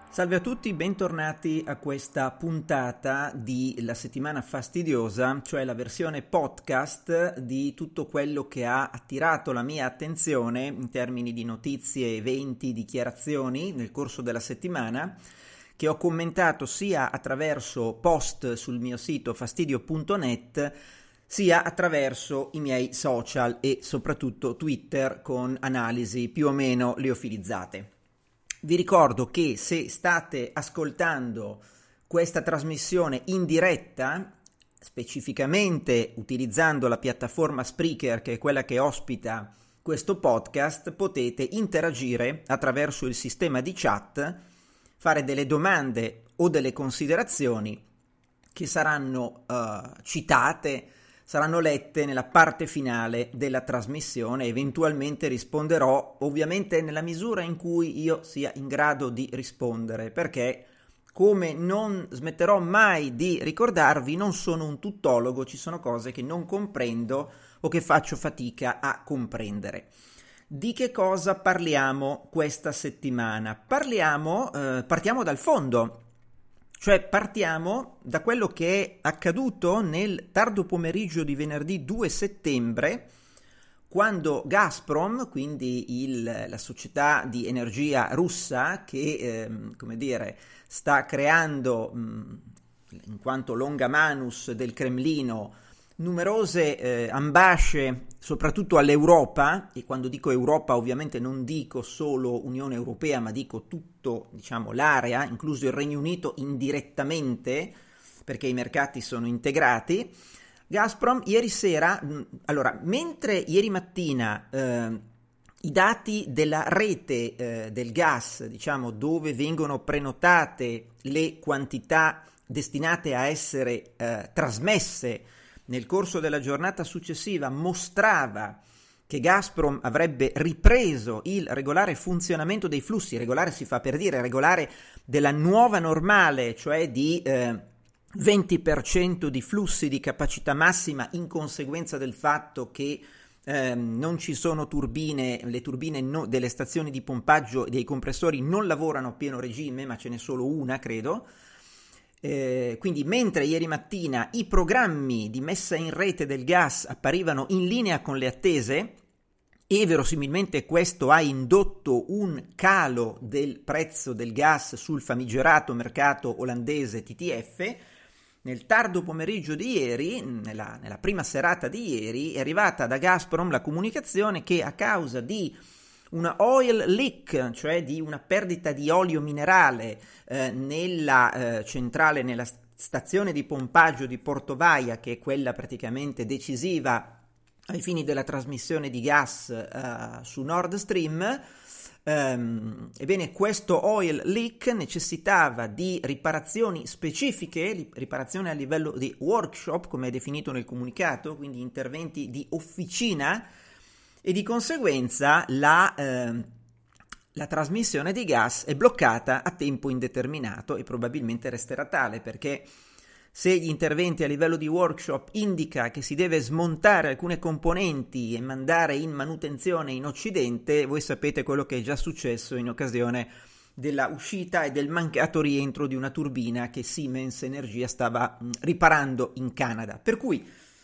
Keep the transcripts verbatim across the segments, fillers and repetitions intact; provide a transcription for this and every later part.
Salve a tutti, bentornati a questa puntata di La Settimana Fastidiosa, cioè la versione podcast di tutto quello che ha attirato la mia attenzione in termini di notizie, eventi, dichiarazioni nel corso della settimana, che ho commentato sia attraverso post sul mio sito fastidio punto net, sia attraverso i miei social e soprattutto Twitter con analisi più o meno liofilizzate. Vi ricordo che se state ascoltando questa trasmissione in diretta, specificamente utilizzando la piattaforma Spreaker, che è quella che ospita questo podcast, potete interagire attraverso il sistema di chat, fare delle domande o delle considerazioni che saranno uh, citate, saranno lette nella parte finale della trasmissione. Eventualmente risponderò, ovviamente nella misura in cui io sia in grado di rispondere, perché come non smetterò mai di ricordarvi, non sono un tuttologo, ci sono cose che non comprendo o che faccio fatica a comprendere. Di che cosa parliamo questa settimana? Parliamo, eh, partiamo dal fondo. Cioè partiamo da quello che è accaduto nel tardo pomeriggio di venerdì due settembre, quando Gazprom, quindi il, la società di energia russa che, eh, come dire, sta creando, mh, in quanto longa manus del Cremlino, numerose eh, ambasce, soprattutto all'Europa, e quando dico Europa ovviamente non dico solo Unione Europea, ma dico tutto, diciamo, l'area, incluso il Regno Unito indirettamente, perché i mercati sono integrati. Gazprom ieri sera, mh, allora, mentre ieri mattina eh, i dati della rete eh, del gas, diciamo, dove vengono prenotate le quantità destinate a essere eh, trasmesse nel corso della giornata successiva, mostrava che Gazprom avrebbe ripreso il regolare funzionamento dei flussi. Regolare si fa per dire, regolare della nuova normale, cioè di eh, venti per cento di flussi di capacità massima in conseguenza del fatto che eh, non ci sono turbine, le turbine no, delle stazioni di pompaggio e dei compressori non lavorano a pieno regime, ma ce n'è solo una, credo. Eh, quindi mentre ieri mattina i programmi di messa in rete del gas apparivano in linea con le attese e verosimilmente questo ha indotto un calo del prezzo del gas sul famigerato mercato olandese T T F, nel tardo pomeriggio di ieri, nella, nella prima serata di ieri, è arrivata da Gazprom la comunicazione che a causa di una oil leak, cioè di una perdita di olio minerale eh, nella eh, centrale, nella stazione di pompaggio di Portovaia, che è quella praticamente decisiva ai fini della trasmissione di gas eh, su Nord Stream. Ehm, ebbene, questo oil leak necessitava di riparazioni specifiche, riparazioni a livello di workshop, come è definito nel comunicato, quindi interventi di officina, e di conseguenza la, eh, la trasmissione di gas è bloccata a tempo indeterminato e probabilmente resterà tale, perché se gli interventi a livello di workshop indica che si deve smontare alcune componenti e mandare in manutenzione in Occidente, voi sapete quello che è già successo in occasione della uscita e del mancato rientro di una turbina che Siemens Energia stava mh, riparando in Canada. Per cui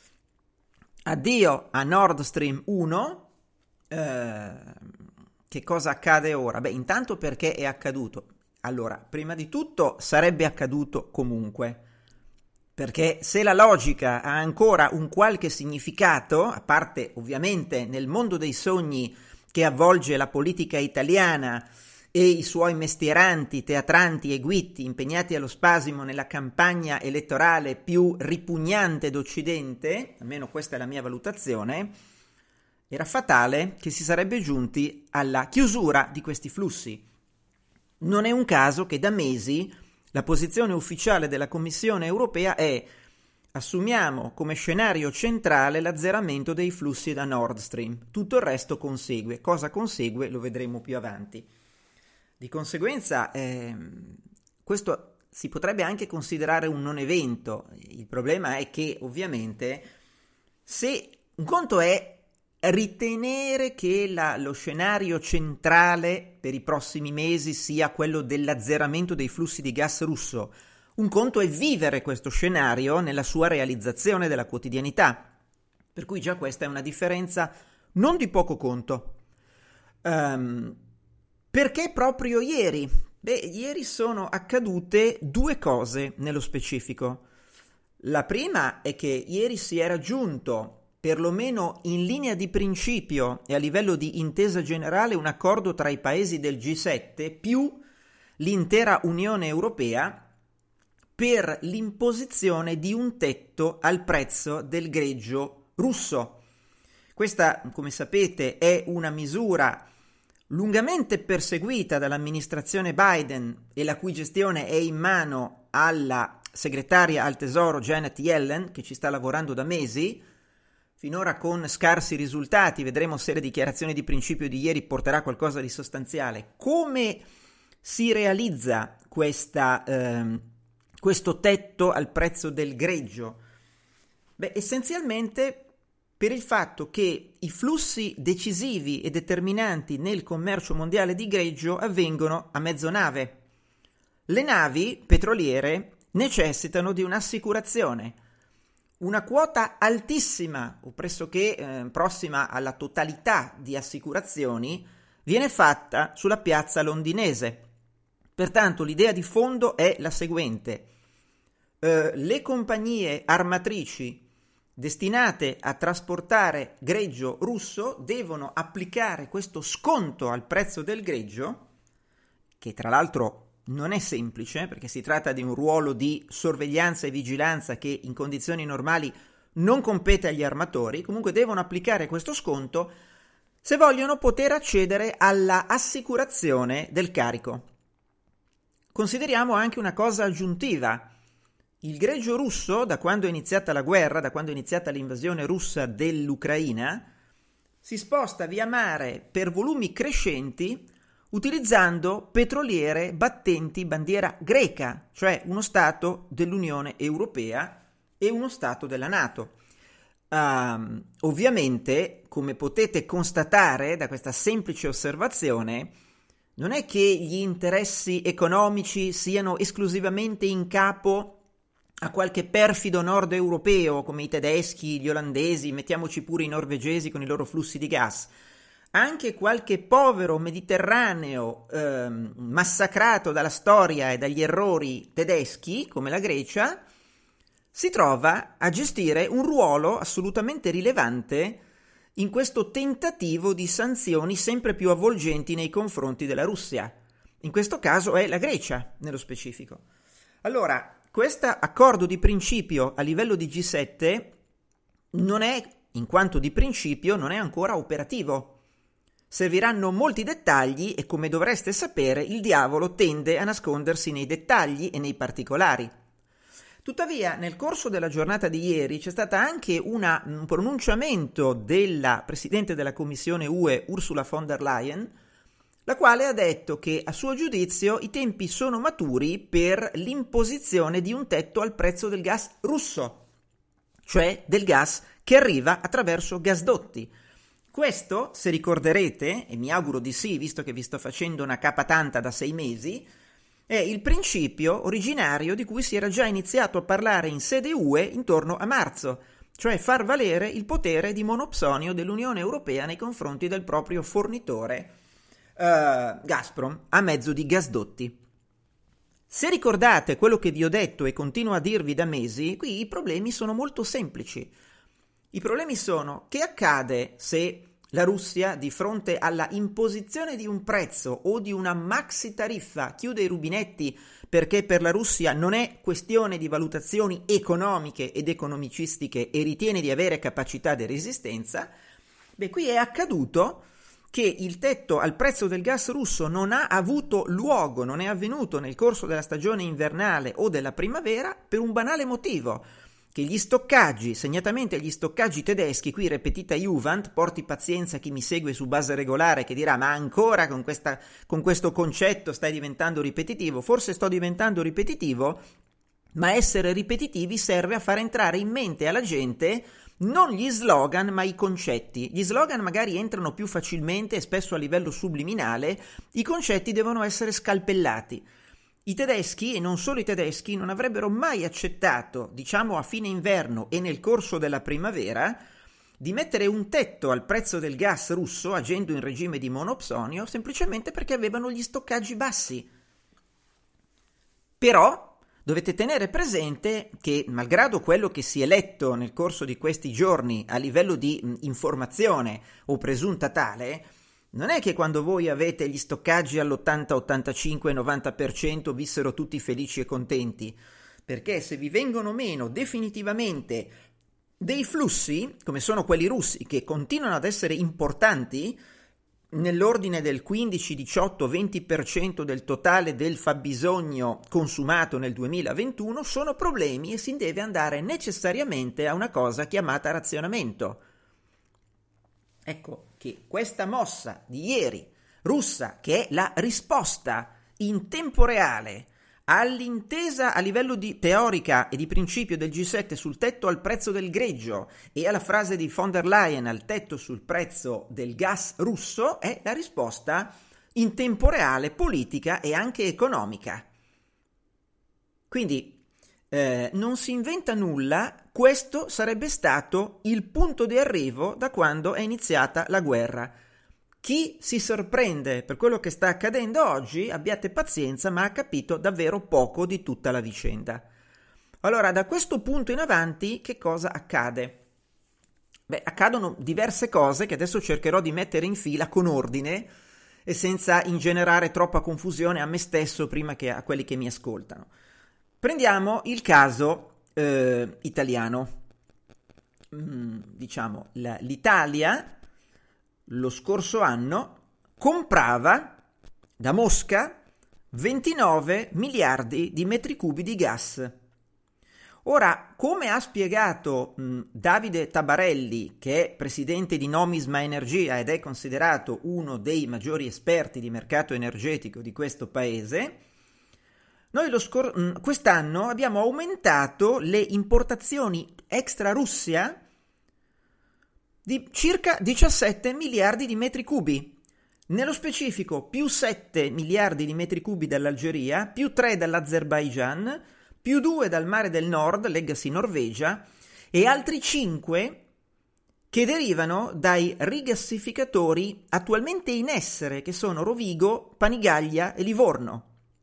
addio a Nord Stream uno. Uh, che cosa accade ora? Beh, intanto perché è accaduto? Allora, prima di tutto sarebbe accaduto comunque, perché se la logica ha ancora un qualche significato, a parte ovviamente nel mondo dei sogni che avvolge la politica italiana e i suoi mestieranti, teatranti e guitti impegnati allo spasimo nella campagna elettorale più ripugnante d'Occidente, almeno questa è la mia valutazione, era fatale che si sarebbe giunti alla chiusura di questi flussi. Non è un caso che da mesi la posizione ufficiale della Commissione europea è: assumiamo come scenario centrale l'azzeramento dei flussi da Nord Stream, tutto il resto consegue. Cosa consegue lo vedremo più avanti. Di conseguenza ehm, questo si potrebbe anche considerare un non evento. Il problema è che ovviamente se un conto è ritenere che la, lo scenario centrale per i prossimi mesi sia quello dell'azzeramento dei flussi di gas russo. Un conto è vivere questo scenario nella sua realizzazione della quotidianità, per cui già questa è una differenza non di poco conto. Um, perché proprio ieri? Beh, ieri sono accadute due cose nello specifico. La prima è che ieri si è raggiunto, perlomeno in linea di principio e a livello di intesa generale, un accordo tra i paesi del G sette più l'intera Unione Europea per l'imposizione di un tetto al prezzo del greggio russo. Questa, come sapete, è una misura lungamente perseguita dall'amministrazione Biden e la cui gestione è in mano alla segretaria al Tesoro Janet Yellen, che ci sta lavorando da mesi, finora con scarsi risultati. Vedremo se le dichiarazioni di principio di ieri porterà qualcosa di sostanziale. Come si realizza questa, eh, questo tetto al prezzo del greggio? Beh, essenzialmente per il fatto che i flussi decisivi e determinanti nel commercio mondiale di greggio avvengono a mezzo nave. Le navi petroliere necessitano di un'assicurazione. Una quota altissima o pressoché eh, prossima alla totalità di assicurazioni viene fatta sulla piazza londinese. Pertanto l'idea di fondo è la seguente. Eh, le compagnie armatrici destinate a trasportare greggio russo devono applicare questo sconto al prezzo del greggio, che tra l'altro non è semplice perché si tratta di un ruolo di sorveglianza e vigilanza che in condizioni normali non compete agli armatori. Comunque devono applicare questo sconto se vogliono poter accedere alla assicurazione del carico. Consideriamo anche una cosa aggiuntiva. Il greggio russo, da quando è iniziata la guerra, da quando è iniziata l'invasione russa dell'Ucraina, si sposta via mare per volumi crescenti utilizzando petroliere battenti bandiera greca, cioè uno Stato dell'Unione Europea e uno Stato della NATO. Uh, ovviamente, come potete constatare da questa semplice osservazione, non è che gli interessi economici siano esclusivamente in capo a qualche perfido nord europeo come i tedeschi, gli olandesi, mettiamoci pure i norvegesi con i loro flussi di gas. Anche qualche povero mediterraneo ehm, massacrato dalla storia e dagli errori tedeschi, come la Grecia, si trova a gestire un ruolo assolutamente rilevante in questo tentativo di sanzioni sempre più avvolgenti nei confronti della Russia. In questo caso è la Grecia, nello specifico. Allora, questo accordo di principio a livello di G sette non è, in quanto di principio, non è ancora operativo. Serviranno molti dettagli e, come dovreste sapere, il diavolo tende a nascondersi nei dettagli e nei particolari. Tuttavia, nel corso della giornata di ieri c'è stato anche una, un pronunciamento della Presidente della Commissione U E, Ursula von der Leyen, la quale ha detto che, a suo giudizio, i tempi sono maturi per l'imposizione di un tetto al prezzo del gas russo, cioè del gas che arriva attraverso gasdotti. Questo, se ricorderete, e mi auguro di sì, visto che vi sto facendo una capa tanta da sei mesi, è il principio originario di cui si era già iniziato a parlare in sede U E intorno a marzo, cioè far valere il potere di monopsonio dell'Unione Europea nei confronti del proprio fornitore uh, Gazprom a mezzo di gasdotti. Se ricordate quello che vi ho detto e continuo a dirvi da mesi, qui i problemi sono molto semplici. I problemi sono: che accade se la Russia, di fronte alla imposizione di un prezzo o di una maxi tariffa, chiude i rubinetti perché per la Russia non è questione di valutazioni economiche ed economicistiche e ritiene di avere capacità di resistenza? Beh, qui è accaduto che il tetto al prezzo del gas russo non ha avuto luogo, non è avvenuto nel corso della stagione invernale o della primavera per un banale motivo: che gli stoccaggi, segnatamente gli stoccaggi tedeschi, qui ripetita Juvent, porti pazienza chi mi segue su base regolare che dirà ma ancora con, questa, con questo concetto stai diventando ripetitivo. Forse sto diventando ripetitivo, ma essere ripetitivi serve a far entrare in mente alla gente Non gli slogan, ma i concetti. Gli slogan magari entrano più facilmente e spesso a livello subliminale, i concetti devono essere scalpellati. I tedeschi, e non solo i tedeschi, non avrebbero mai accettato, diciamo a fine inverno e nel corso della primavera, di mettere un tetto al prezzo del gas russo agendo in regime di monopsonio semplicemente perché avevano gli stoccaggi bassi. Però dovete tenere presente che, malgrado quello che si è letto nel corso di questi giorni a livello di mh, informazione o presunta tale, non è che quando voi avete gli stoccaggi all'ottanta, ottantacinque, novanta per cento vissero tutti felici e contenti, perché se vi vengono meno definitivamente dei flussi, come sono quelli russi, che continuano ad essere importanti, nell'ordine del quindici, diciotto, venti per cento del totale del fabbisogno consumato nel duemilaventuno, sono problemi e si deve andare necessariamente a una cosa chiamata razionamento. Ecco che questa mossa di ieri russa, che è la risposta in tempo reale all'intesa a livello di teorica e di principio del G sette sul tetto al prezzo del greggio e alla frase di von der Leyen al tetto sul prezzo del gas russo, è la risposta in tempo reale politica e anche economica. Quindi eh, non si inventa nulla, questo sarebbe stato il punto di arrivo da quando è iniziata la guerra. Chi si sorprende per quello che sta accadendo oggi, abbiate pazienza, ma ha capito davvero poco di tutta la vicenda. Allora, da questo punto in avanti, che cosa accade? Beh, accadono diverse cose che adesso cercherò di mettere in fila con ordine e senza ingenerare troppa confusione a me stesso prima che a quelli che mi ascoltano. Prendiamo il caso eh, italiano. Mm, diciamo, la, l'Italia lo scorso anno comprava da Mosca ventinove miliardi di metri cubi di gas. Ora, come ha spiegato mh, Davide Tabarelli, che è presidente di Nomisma Energia ed è considerato uno dei maggiori esperti di mercato energetico di questo paese, noi lo scor- mh, quest'anno abbiamo aumentato le importazioni extra Russia di circa diciassette miliardi di metri cubi. Nello specifico più sette miliardi di metri cubi dall'Algeria, più tre dall'Azerbaigian, più due dal Mare del Nord, legacy Norvegia, e altri cinque che derivano dai rigassificatori attualmente in essere, che sono Rovigo, Panigaglia e Livorno.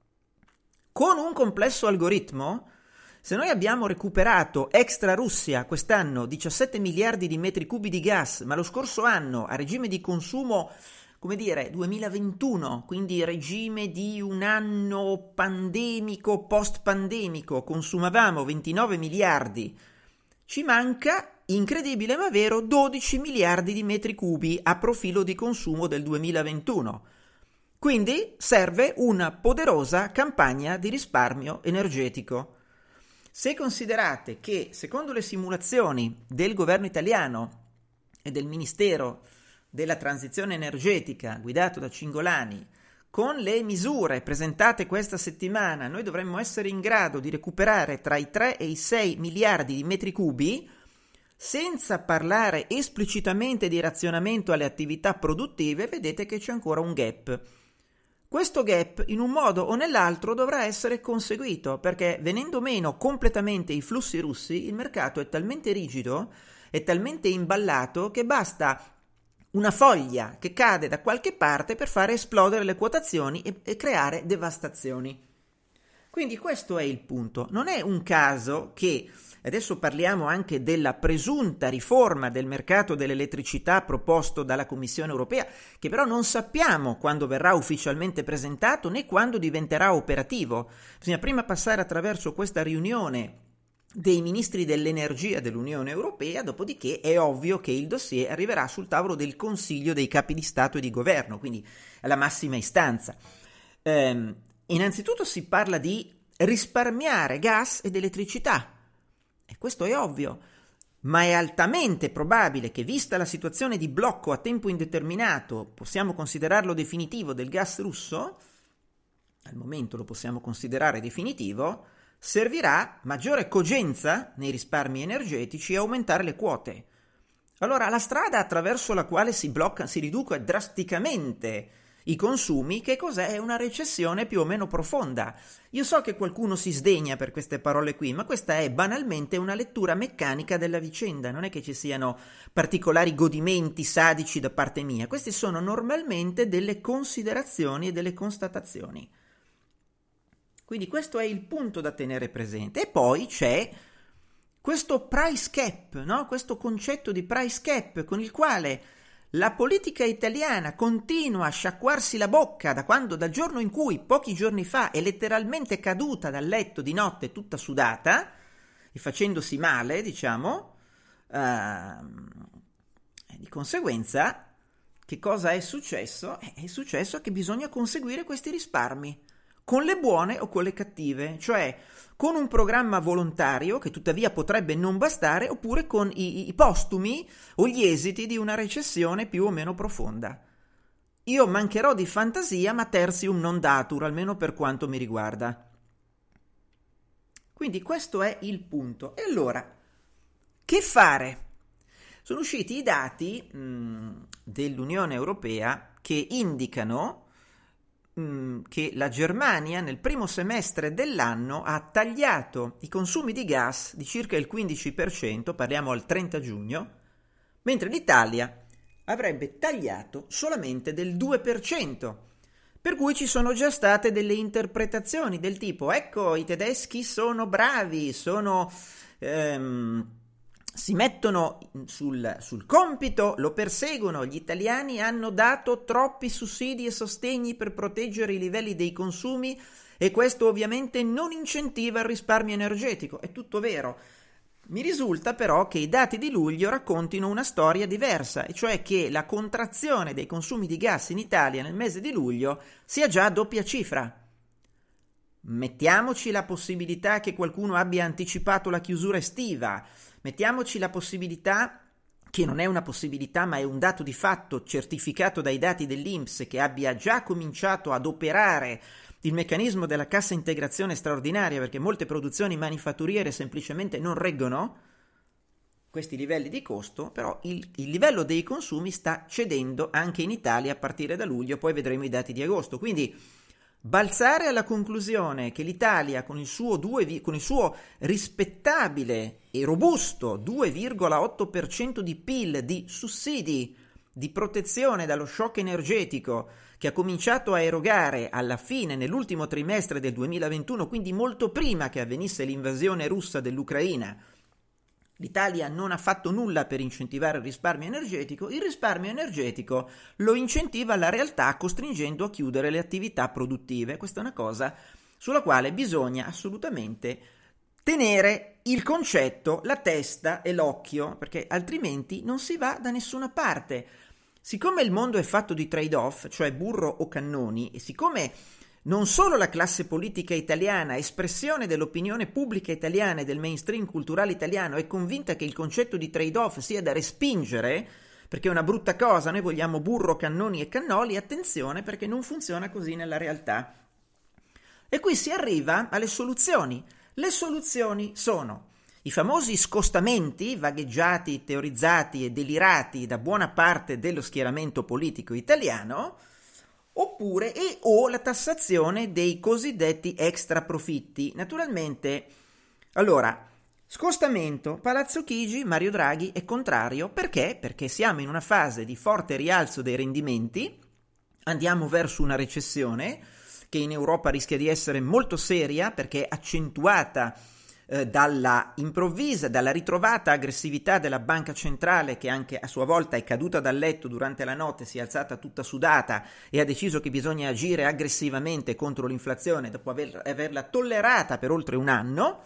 Con un complesso algoritmo, se noi abbiamo recuperato extra Russia quest'anno diciassette miliardi di metri cubi di gas, ma lo scorso anno a regime di consumo, come dire, duemilaventuno, quindi regime di un anno pandemico, post-pandemico, consumavamo ventinove miliardi, ci manca, incredibile ma vero, dodici miliardi di metri cubi a profilo di consumo del duemilaventuno. Quindi serve una poderosa campagna di risparmio energetico. Se considerate che, secondo le simulazioni del governo italiano e del Ministero della Transizione Energetica guidato da Cingolani, con le misure presentate questa settimana noi dovremmo essere in grado di recuperare tra i tre e i sei miliardi di metri cubi, senza parlare esplicitamente di razionamento alle attività produttive, vedete che c'è ancora un gap. Questo gap, in un modo o nell'altro, dovrà essere conseguito, perché venendo meno completamente i flussi russi, il mercato è talmente rigido, è talmente imballato, che basta una foglia che cade da qualche parte per fare esplodere le quotazioni e, e creare devastazioni. Quindi questo è il punto. Non è un caso che, adesso parliamo anche della presunta riforma del mercato dell'elettricità proposto dalla Commissione europea, che però non sappiamo quando verrà ufficialmente presentato né quando diventerà operativo. Bisogna prima passare attraverso questa riunione dei ministri dell'energia dell'Unione Europea, dopodiché è ovvio che il dossier arriverà sul tavolo del Consiglio dei capi di Stato e di Governo, quindi alla massima istanza. Ehm, innanzitutto si parla di risparmiare gas ed elettricità, e questo è ovvio, ma è altamente probabile che, vista la situazione di blocco a tempo indeterminato, possiamo considerarlo definitivo, del gas russo, al momento lo possiamo considerare definitivo, servirà maggiore cogenza nei risparmi energetici e aumentare le quote. Allora la strada attraverso la quale si blocca, si riducono drasticamente i consumi, che cos'è? È una recessione più o meno profonda. Io so che qualcuno si sdegna per queste parole qui, ma questa è banalmente una lettura meccanica della vicenda, non è che ci siano particolari godimenti sadici da parte mia, queste sono normalmente delle considerazioni e delle constatazioni. Quindi questo è il punto da tenere presente. E poi c'è questo price cap, no? Questo concetto di price cap con il quale la politica italiana continua a sciacquarsi la bocca da quando, dal giorno in cui, pochi giorni fa, è letteralmente caduta dal letto di notte tutta sudata e facendosi male, diciamo, uh, di conseguenza, che cosa è successo? È successo che bisogna conseguire questi risparmi, con le buone o con le cattive, cioè con un programma volontario che tuttavia potrebbe non bastare, oppure con i, i postumi o gli esiti di una recessione più o meno profonda. Io mancherò di fantasia, ma tertium non datur, almeno per quanto mi riguarda. Quindi questo è il punto. E allora, che fare? Sono usciti i dati mh, dell'Unione Europea che indicano che la Germania nel primo semestre dell'anno ha tagliato i consumi di gas di circa il quindici per cento, parliamo al trenta giugno, mentre l'Italia avrebbe tagliato solamente del due per cento. Per cui ci sono già state delle interpretazioni del tipo: ecco, i tedeschi sono bravi, sono ehm, si mettono sul, sul compito, lo perseguono, gli italiani hanno dato troppi sussidi e sostegni per proteggere i livelli dei consumi e questo ovviamente non incentiva il risparmio energetico. È tutto vero. Mi risulta però che i dati di luglio raccontino una storia diversa, e cioè che la contrazione dei consumi di gas in Italia nel mese di luglio sia già a doppia cifra. Mettiamoci la possibilità che qualcuno abbia anticipato la chiusura estiva, mettiamoci la possibilità, che non è una possibilità ma è un dato di fatto certificato dai dati dell'I N P S, che abbia già cominciato ad operare il meccanismo della cassa integrazione straordinaria, perché molte produzioni manifatturiere semplicemente non reggono questi livelli di costo, però il, il livello dei consumi sta cedendo anche in Italia a partire da luglio, poi vedremo i dati di agosto. Quindi balzare alla conclusione che l'Italia con il suo, due, con il suo rispettabile e robusto due virgola otto per cento di P I L di sussidi di protezione dallo shock energetico che ha cominciato a erogare alla fine, nell'ultimo trimestre del duemilaventuno, quindi molto prima che avvenisse l'invasione russa dell'Ucraina, l'Italia non ha fatto nulla per incentivare il risparmio energetico. Il risparmio energetico lo incentiva la realtà costringendo a chiudere le attività produttive. Questa è una cosa sulla quale bisogna assolutamente tenere il concetto, la testa e l'occhio, perché altrimenti non si va da nessuna parte. Siccome il mondo è fatto di trade-off, cioè burro o cannoni, e siccome non solo la classe politica italiana, espressione dell'opinione pubblica italiana e del mainstream culturale italiano, è convinta che il concetto di trade-off sia da respingere, perché è una brutta cosa, noi vogliamo burro, cannoni e cannoli, attenzione perché non funziona così nella realtà. E qui si arriva alle soluzioni. Le soluzioni sono i famosi scostamenti vagheggiati, teorizzati e delirati da buona parte dello schieramento politico italiano, oppure e o la tassazione dei cosiddetti extra profitti. Naturalmente, allora, scostamento, Palazzo Chigi, Mario Draghi è contrario. Perché? Perché siamo in una fase di forte rialzo dei rendimenti, andiamo verso una recessione che in Europa rischia di essere molto seria perché accentuata eh, dalla improvvisa, dalla ritrovata aggressività della banca centrale, che anche a sua volta è caduta dal letto durante la notte, si è alzata tutta sudata e ha deciso che bisogna agire aggressivamente contro l'inflazione dopo aver, averla tollerata per oltre un anno.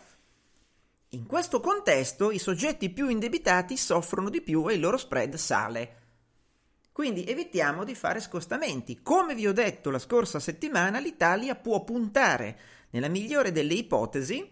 In questo contesto i soggetti più indebitati soffrono di più e il loro spread sale. Quindi evitiamo di fare scostamenti. Come vi ho detto la scorsa settimana, l'Italia può puntare, nella migliore delle ipotesi,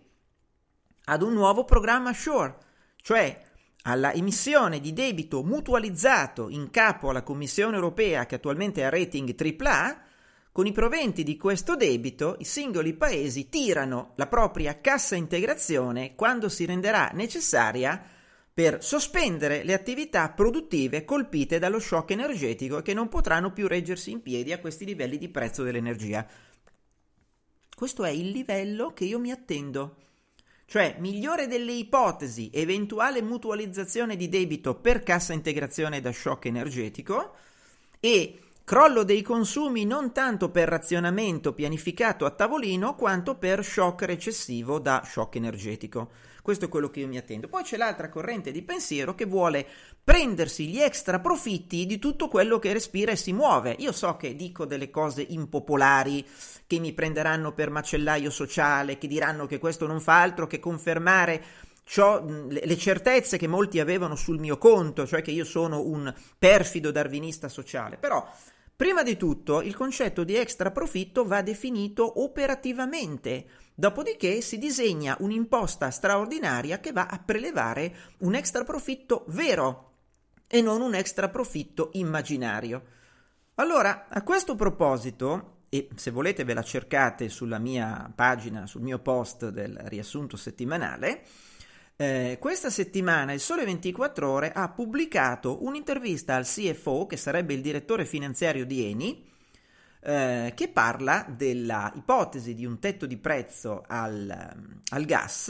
ad un nuovo programma SURE, cioè alla emissione di debito mutualizzato in capo alla Commissione europea, che attualmente ha rating tripla A, con i proventi di questo debito i singoli paesi tirano la propria cassa integrazione quando si renderà necessaria per sospendere le attività produttive colpite dallo shock energetico e che non potranno più reggersi in piedi a questi livelli di prezzo dell'energia. Questo è il livello che io mi attendo. Cioè, migliore delle ipotesi, eventuale mutualizzazione di debito per cassa integrazione da shock energetico e crollo dei consumi non tanto per razionamento pianificato a tavolino quanto per shock recessivo da shock energetico. Questo è quello che io mi attendo. Poi c'è l'altra corrente di pensiero che vuole prendersi gli extra profitti di tutto quello che respira e si muove. Io so che dico delle cose impopolari, che mi prenderanno per macellaio sociale, che diranno che questo non fa altro che confermare ciò, le certezze che molti avevano sul mio conto, cioè che io sono un perfido darwinista sociale. Però prima di tutto il concetto di extra profitto va definito operativamente, dopodiché si disegna un'imposta straordinaria che va a prelevare un extra profitto vero e non un extra profitto immaginario. Allora, a questo proposito, e se volete ve la cercate sulla mia pagina, sul mio post del riassunto settimanale, Eh, questa settimana il Sole ventiquattro Ore ha pubblicato un'intervista al C F O, che sarebbe il direttore finanziario di Eni, eh, che parla della ipotesi di un tetto di prezzo al, al gas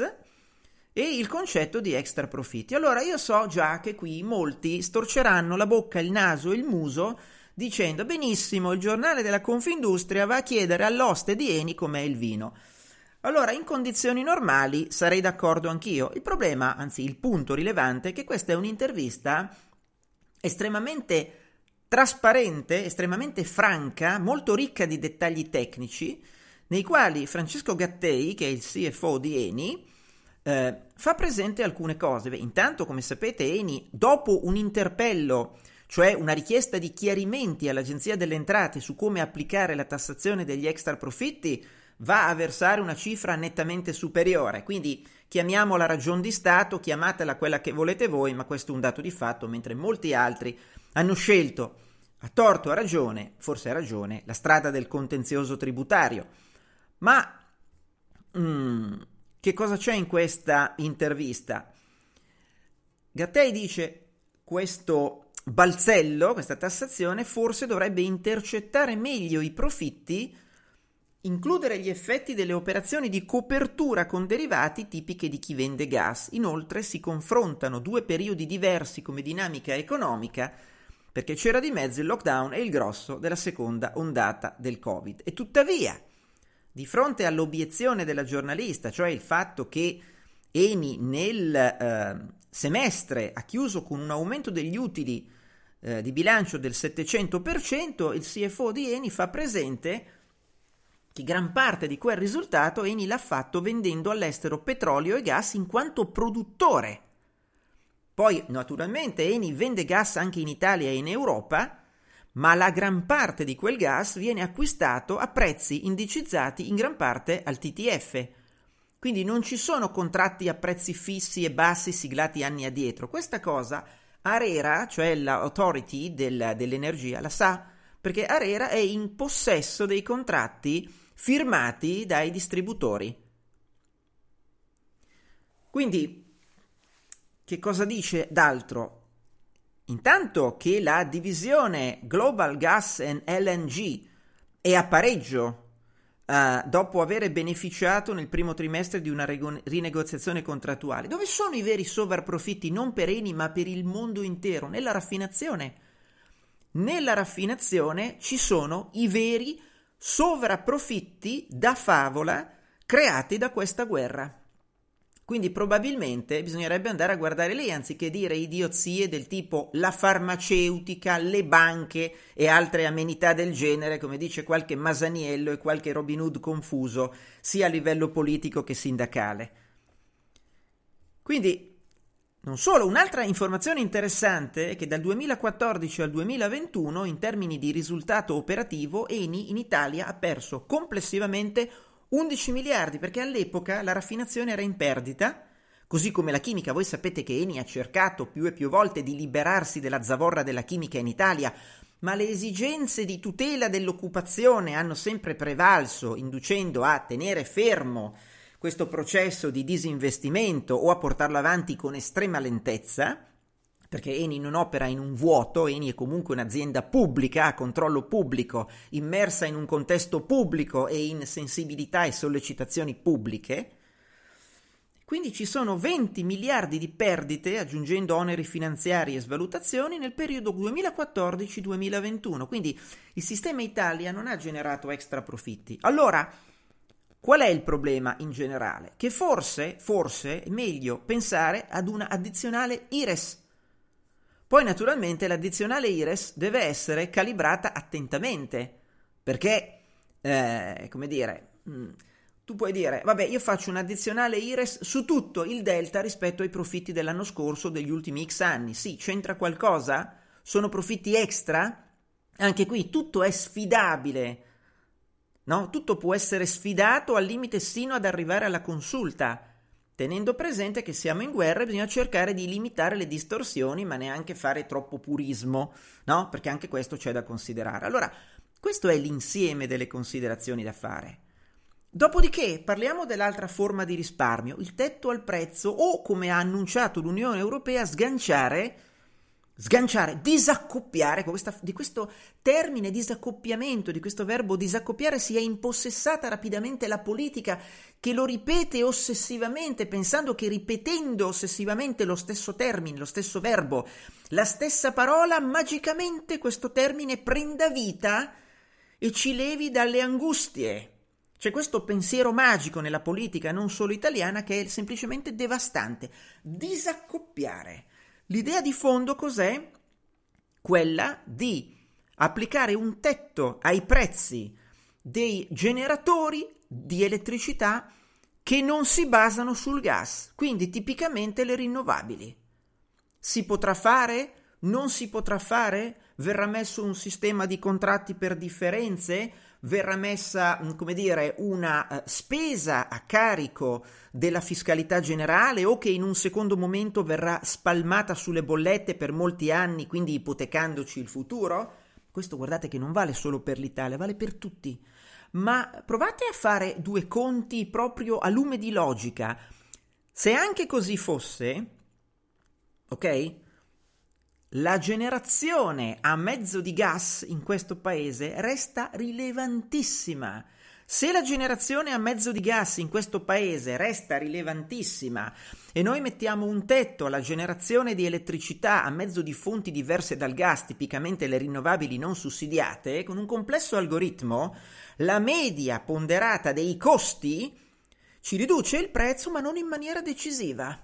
e il concetto di extra profitti. Allora io so già che qui molti storceranno la bocca, il naso e il muso dicendo benissimo, il giornale della Confindustria va a chiedere all'oste di Eni com'è il vino. Allora, in condizioni normali sarei d'accordo anch'io. Il problema, anzi il punto rilevante, è che questa è un'intervista estremamente trasparente, estremamente franca, molto ricca di dettagli tecnici, nei quali Francesco Gattei, che è il C F O di Eni, eh, fa presente alcune cose. Beh, intanto, come sapete, Eni, dopo un interpello, cioè una richiesta di chiarimenti all'Agenzia delle Entrate su come applicare la tassazione degli extra profitti, va a versare una cifra nettamente superiore, quindi chiamiamola ragion di Stato, chiamatela quella che volete voi, ma questo è un dato di fatto, mentre molti altri hanno scelto, a torto o a ragione, forse a ragione, la strada del contenzioso tributario. Ma mm, che cosa c'è in questa intervista? Gattei dice questo balzello, questa tassazione, forse dovrebbe intercettare meglio i profitti, includere gli effetti delle operazioni di copertura con derivati tipiche di chi vende gas. Inoltre si confrontano due periodi diversi come dinamica economica, perché c'era di mezzo il lockdown e il grosso della seconda ondata del Covid. E tuttavia, di fronte all'obiezione della giornalista, cioè il fatto che Eni nel eh, semestre ha chiuso con un aumento degli utili eh, di bilancio del settecento per cento, il C F O di Eni fa presente che gran parte di quel risultato Eni l'ha fatto vendendo all'estero petrolio e gas in quanto produttore. Poi, naturalmente, Eni vende gas anche in Italia e in Europa, ma la gran parte di quel gas viene acquistato a prezzi indicizzati in gran parte al T T F. Quindi non ci sono contratti a prezzi fissi e bassi siglati anni addietro. Questa cosa ARERA, cioè l'authority del, dell'energia, la sa, perché ARERA è in possesso dei contratti firmati dai distributori. Quindi, che cosa dice d'altro? Intanto che la divisione Global Gas and L N G è a pareggio eh, dopo aver beneficiato nel primo trimestre di una rego- rinegoziazione contrattuale. Dove sono i veri sovrapprofitti non per Eni ma per il mondo intero? Nella raffinazione. Nella raffinazione ci sono i veri sovrapprofitti da favola creati da questa guerra. Quindi probabilmente bisognerebbe andare a guardare lì anziché dire idiozie del tipo la farmaceutica, le banche e altre amenità del genere, come dice qualche Masaniello e qualche Robin Hood confuso sia a livello politico che sindacale. Quindi non solo, un'altra informazione interessante è che dal duemilaquattordici al duemilaventuno, in termini di risultato operativo, Eni in Italia ha perso complessivamente undici miliardi, perché all'epoca la raffinazione era in perdita, così come la chimica. Voi sapete che Eni ha cercato più e più volte di liberarsi della zavorra della chimica in Italia, ma le esigenze di tutela dell'occupazione hanno sempre prevalso, inducendo a tenere fermo questo processo di disinvestimento o a portarlo avanti con estrema lentezza, perché Eni non opera in un vuoto. Eni è comunque un'azienda pubblica, a controllo pubblico, immersa in un contesto pubblico e in sensibilità e sollecitazioni pubbliche. Quindi ci sono venti miliardi di perdite, aggiungendo oneri finanziari e svalutazioni, nel periodo duemilaquattordici duemilaventuno. Quindi il sistema Italia non ha generato extra profitti. Allora, qual è il problema in generale? Che forse, forse è meglio pensare ad una addizionale I R E S. Poi naturalmente l'addizionale I R E S deve essere calibrata attentamente, perché, eh, come dire... Mh, tu puoi dire, vabbè, io faccio un'addizionale I R E S su tutto il delta rispetto ai profitti dell'anno scorso, degli ultimi X anni. Sì, c'entra qualcosa? Sono profitti extra? Anche qui tutto è sfidabile, no? Tutto può essere sfidato al limite sino ad arrivare alla consulta, tenendo presente che siamo in guerra e bisogna cercare di limitare le distorsioni, ma neanche fare troppo purismo, no? Perché anche questo c'è da considerare. Allora, questo è l'insieme delle considerazioni da fare. Dopodiché parliamo dell'altra forma di risparmio, il tetto al prezzo, o, come ha annunciato l'Unione Europea, sganciare, sganciare, disaccoppiare. Questa, di questo termine disaccoppiamento, di questo verbo disaccoppiare, si è impossessata rapidamente la politica, che lo ripete ossessivamente, pensando che ripetendo ossessivamente lo stesso termine, lo stesso verbo, la stessa parola, magicamente questo termine prenda vita e ci levi dalle angustie. C'è questo pensiero magico nella politica, non solo italiana, che è semplicemente devastante. Disaccoppiare. L'idea di fondo cos'è? Quella di applicare un tetto ai prezzi dei generatori di elettricità che non si basano sul gas, quindi tipicamente le rinnovabili. Si potrà fare? Non si potrà fare? Verrà messo un sistema di contratti per differenze? Verrà messa, come dire, una uh, spesa a carico della fiscalità generale, o che in un secondo momento verrà spalmata sulle bollette per molti anni, quindi ipotecandoci il futuro? Questo, guardate, che non vale solo per l'Italia, vale per tutti. Ma provate a fare due conti proprio a lume di logica. Se anche così fosse, ok? La generazione a mezzo di gas in questo paese resta rilevantissima. Se la generazione a mezzo di gas in questo paese resta rilevantissima e noi mettiamo un tetto alla generazione di elettricità a mezzo di fonti diverse dal gas, tipicamente le rinnovabili non sussidiate, con un complesso algoritmo, la media ponderata dei costi ci riduce il prezzo, ma non in maniera decisiva.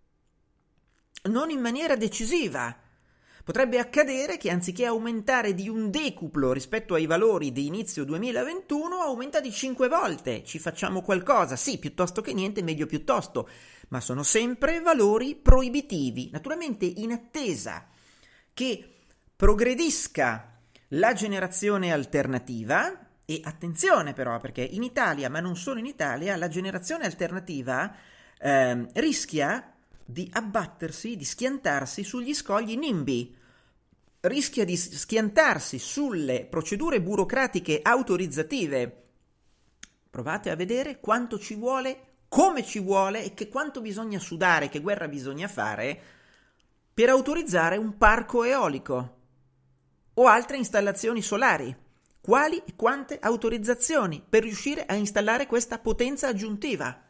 Non in maniera decisiva. Potrebbe accadere che anziché aumentare di un decuplo rispetto ai valori di inizio duemilaventuno, aumenta di cinque volte. Ci facciamo qualcosa? Sì, piuttosto che niente, meglio piuttosto. Ma sono sempre valori proibitivi. Naturalmente in attesa che progredisca la generazione alternativa, e attenzione però, perché in Italia, ma non solo in Italia, la generazione alternativa eh, rischia di abbattersi, di schiantarsi sugli scogli NIMBY, rischia di schiantarsi sulle procedure burocratiche autorizzative. Provate a vedere quanto ci vuole, come ci vuole e che quanto bisogna sudare, che guerra bisogna fare per autorizzare un parco eolico o altre installazioni solari. Quali e quante autorizzazioni per riuscire a installare questa potenza aggiuntiva?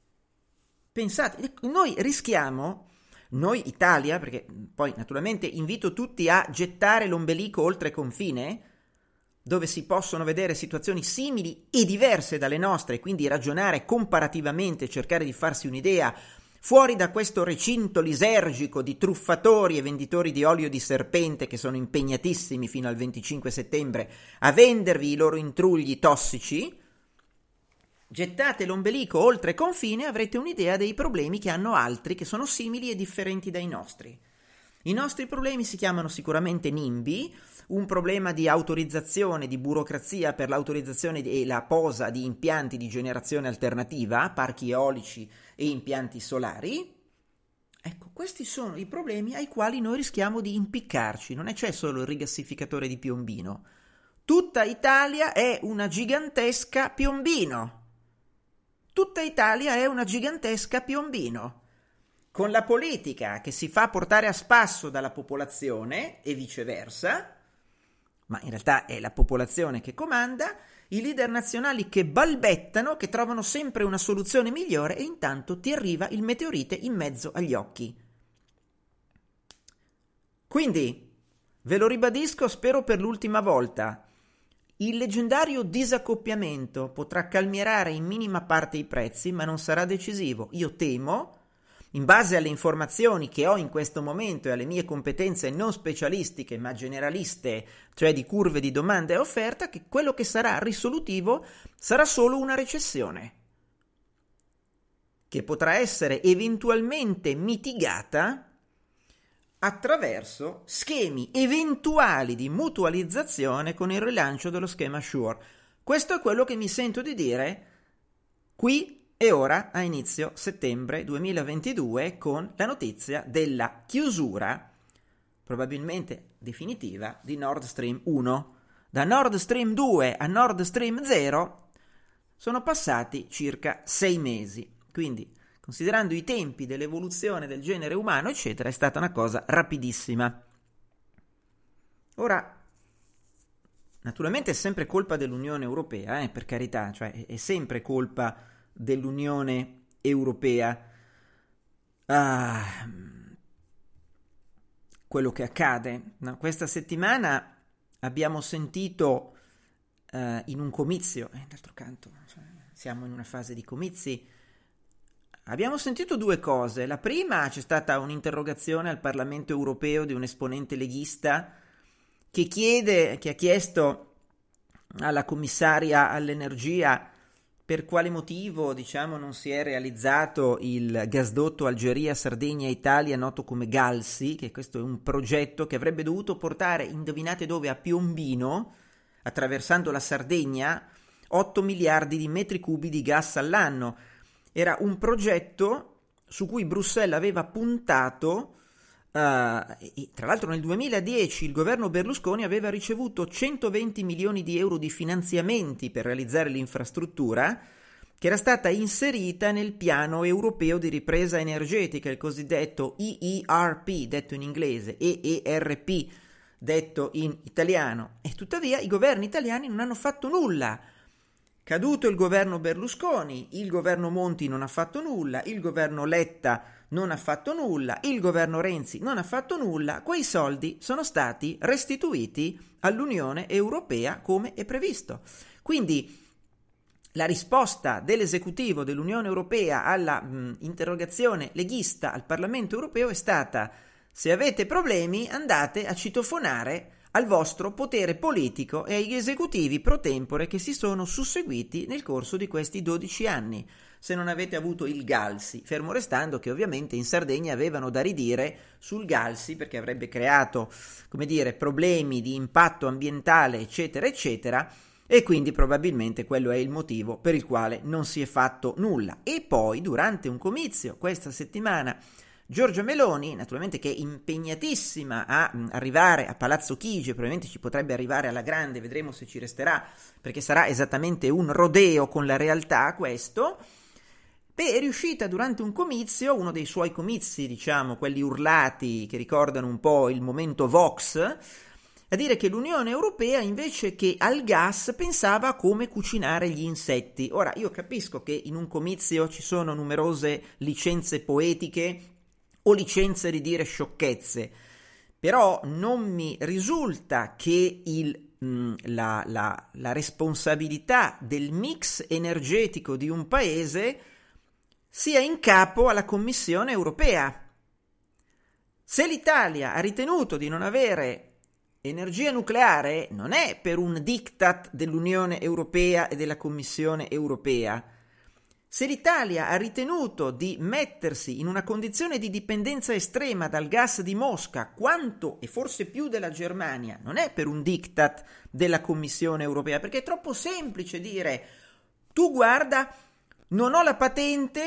Pensate, noi rischiamo, noi Italia, perché poi naturalmente invito tutti a gettare l'ombelico oltre confine, dove si possono vedere situazioni simili e diverse dalle nostre, quindi ragionare comparativamente, cercare di farsi un'idea fuori da questo recinto lisergico di truffatori e venditori di olio di serpente che sono impegnatissimi fino al venticinque settembre a vendervi i loro intrugli tossici. Gettate l'ombelico oltre confine e avrete un'idea dei problemi che hanno altri che sono simili e differenti dai nostri. I nostri problemi si chiamano sicuramente NIMBY, un problema di autorizzazione, di burocrazia per l'autorizzazione e la posa di impianti di generazione alternativa, parchi eolici e impianti solari. Ecco, questi sono i problemi ai quali noi rischiamo di impiccarci. Non è c'è solo il rigassificatore di Piombino. Tutta Italia è una gigantesca Piombino. Tutta Italia è una gigantesca Piombino. Con la politica che si fa portare a spasso dalla popolazione e viceversa, ma in realtà è la popolazione che comanda, i leader nazionali che balbettano, che trovano sempre una soluzione migliore e intanto ti arriva il meteorite in mezzo agli occhi. Quindi, ve lo ribadisco, spero per l'ultima volta, il leggendario disaccoppiamento potrà calmierare in minima parte i prezzi, ma non sarà decisivo. Io temo, in base alle informazioni che ho in questo momento e alle mie competenze non specialistiche ma generaliste, cioè di curve di domanda e offerta, che quello che sarà risolutivo sarà solo una recessione, che potrà essere eventualmente mitigata attraverso schemi eventuali di mutualizzazione con il rilancio dello schema SURE. Questo è quello che mi sento di dire qui e ora a inizio settembre duemilaventidue con la notizia della chiusura, probabilmente definitiva, di Nord Stream uno. Da Nord Stream due a Nord Stream zero sono passati circa sei mesi, quindi considerando i tempi dell'evoluzione del genere umano, eccetera, è stata una cosa rapidissima. Ora, naturalmente è sempre colpa dell'Unione Europea, eh, per carità, cioè è, è sempre colpa dell'Unione Europea. Ah, quello che accade. No, questa settimana abbiamo sentito uh, in un comizio, e eh, d'altro canto cioè, siamo in una fase di comizi, abbiamo sentito due cose. La prima, c'è stata un'interrogazione al Parlamento Europeo di un esponente leghista che chiede, che ha chiesto alla commissaria all'energia per quale motivo, diciamo, non si è realizzato il gasdotto Algeria-Sardegna-Italia noto come GALSI, che questo è un progetto che avrebbe dovuto portare, indovinate dove, a Piombino, attraversando la Sardegna, otto miliardi di metri cubi di gas all'anno. Era un progetto su cui Bruxelles aveva puntato, uh, e tra l'altro nel duemiladieci il governo Berlusconi aveva ricevuto centoventi milioni di euro di finanziamenti per realizzare l'infrastruttura, che era stata inserita nel piano europeo di ripresa energetica, il cosiddetto E E R P, detto in inglese, E E R P, detto in italiano. E tuttavia i governi italiani non hanno fatto nulla. Caduto il governo Berlusconi, il governo Monti non ha fatto nulla, il governo Letta non ha fatto nulla, il governo Renzi non ha fatto nulla, quei soldi sono stati restituiti all'Unione Europea come è previsto. Quindi la risposta dell'esecutivo dell'Unione Europea alla mh, interrogazione leghista al Parlamento Europeo è stata: se avete problemi andate a citofonare al vostro potere politico e agli esecutivi pro tempore che si sono susseguiti nel corso di questi dodici anni. Se non avete avuto il GALSI, fermo restando che ovviamente in Sardegna avevano da ridire sul GALSI perché avrebbe creato, come dire, problemi di impatto ambientale, eccetera, eccetera, e quindi probabilmente quello è il motivo per il quale non si è fatto nulla. E poi, durante un comizio questa settimana, Giorgia Meloni, naturalmente che è impegnatissima a mh, arrivare a Palazzo Chigi, probabilmente ci potrebbe arrivare alla grande, vedremo se ci resterà, perché sarà esattamente un rodeo con la realtà questo, beh, è riuscita durante un comizio, uno dei suoi comizi, diciamo, quelli urlati che ricordano un po' il momento Vox, a dire che l'Unione Europea invece che al gas pensava a come cucinare gli insetti. Ora, io capisco che in un comizio ci sono numerose licenze poetiche o licenze di dire sciocchezze, però non mi risulta che il, mh, la, la, la responsabilità del mix energetico di un paese sia in capo alla Commissione Europea. Se l'Italia ha ritenuto di non avere energia nucleare, non è per un diktat dell'Unione Europea e della Commissione Europea. Se l'Italia ha ritenuto di mettersi in una condizione di dipendenza estrema dal gas di Mosca, quanto e forse più della Germania, non è per un diktat della Commissione Europea, perché è troppo semplice dire: tu guarda, non ho la patente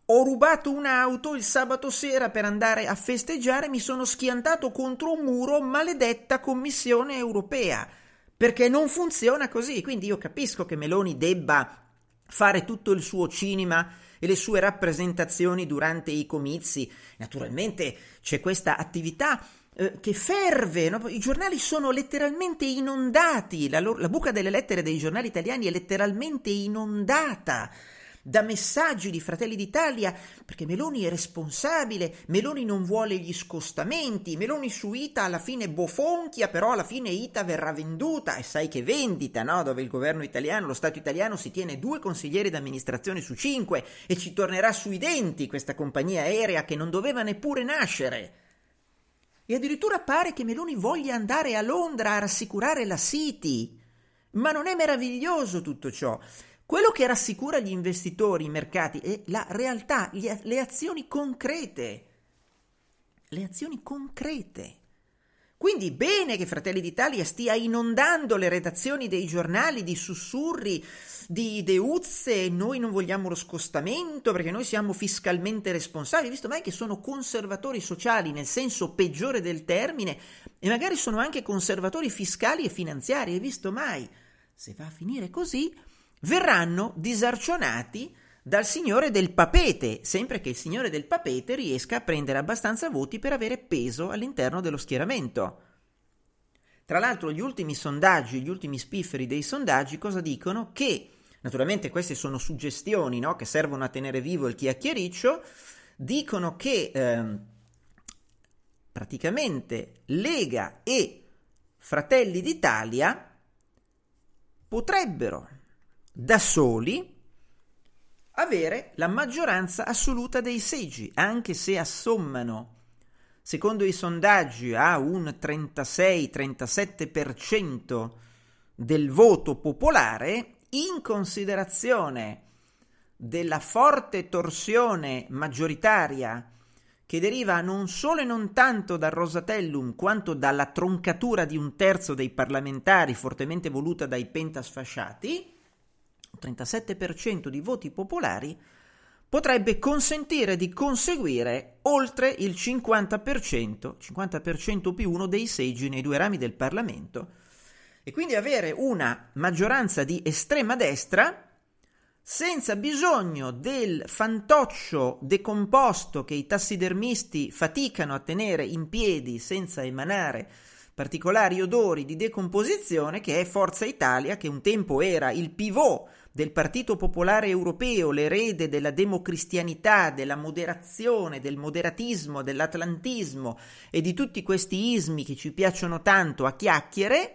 Ho rubato un'auto il sabato sera per andare a festeggiare, mi sono schiantato contro un muro, maledetta Commissione europea, perché non funziona così. Quindi io capisco che Meloni debba fare tutto il suo cinema e le sue rappresentazioni durante i comizi. Naturalmente c'è questa attività eh, che ferve, no? I giornali sono letteralmente inondati, la, lo- la buca delle lettere dei giornali italiani è letteralmente inondata da messaggi di Fratelli d'Italia, perché Meloni è responsabile, Meloni non vuole gli scostamenti, Meloni su I T A alla fine bofonchia, però alla fine I T A verrà venduta, e sai che vendita, no? Dove il governo italiano, lo Stato italiano si tiene due consiglieri d'amministrazione su cinque e ci tornerà sui denti questa compagnia aerea che non doveva neppure nascere. E addirittura pare che Meloni voglia andare a Londra a rassicurare la City. Ma non è meraviglioso tutto ciò? Quello che rassicura gli investitori, i mercati, è la realtà, le, le azioni concrete. Le azioni concrete. Quindi bene che Fratelli d'Italia stia inondando le redazioni dei giornali di sussurri, di deuzze, noi non vogliamo lo scostamento perché noi siamo fiscalmente responsabili, visto mai che sono conservatori sociali nel senso peggiore del termine e magari sono anche conservatori fiscali e finanziari, e visto mai, se va a finire così, verranno disarcionati dal signore del papete, sempre che il signore del papete riesca a prendere abbastanza voti per avere peso all'interno dello schieramento. Tra l'altro gli ultimi sondaggi, gli ultimi spifferi dei sondaggi cosa dicono? Che, naturalmente queste sono suggestioni, no? Che servono a tenere vivo il chiacchiericcio, dicono che eh, praticamente Lega e Fratelli d'Italia potrebbero da soli avere la maggioranza assoluta dei seggi, anche se assommano, secondo i sondaggi, a un trentasei trentasette per cento del voto popolare, in considerazione della forte torsione maggioritaria che deriva non solo e non tanto dal Rosatellum quanto dalla troncatura di un terzo dei parlamentari fortemente voluta dai pentasfasciati, trentasette per cento di voti popolari potrebbe consentire di conseguire oltre il cinquanta per cento, cinquanta per cento più uno dei seggi nei due rami del Parlamento, e quindi avere una maggioranza di estrema destra senza bisogno del fantoccio decomposto che i tassidermisti faticano a tenere in piedi senza emanare particolari odori di decomposizione, che è Forza Italia, che un tempo era il pivot del Partito Popolare Europeo, l'erede della democristianità, della moderazione, del moderatismo, dell'atlantismo e di tutti questi ismi che ci piacciono tanto a chiacchiere.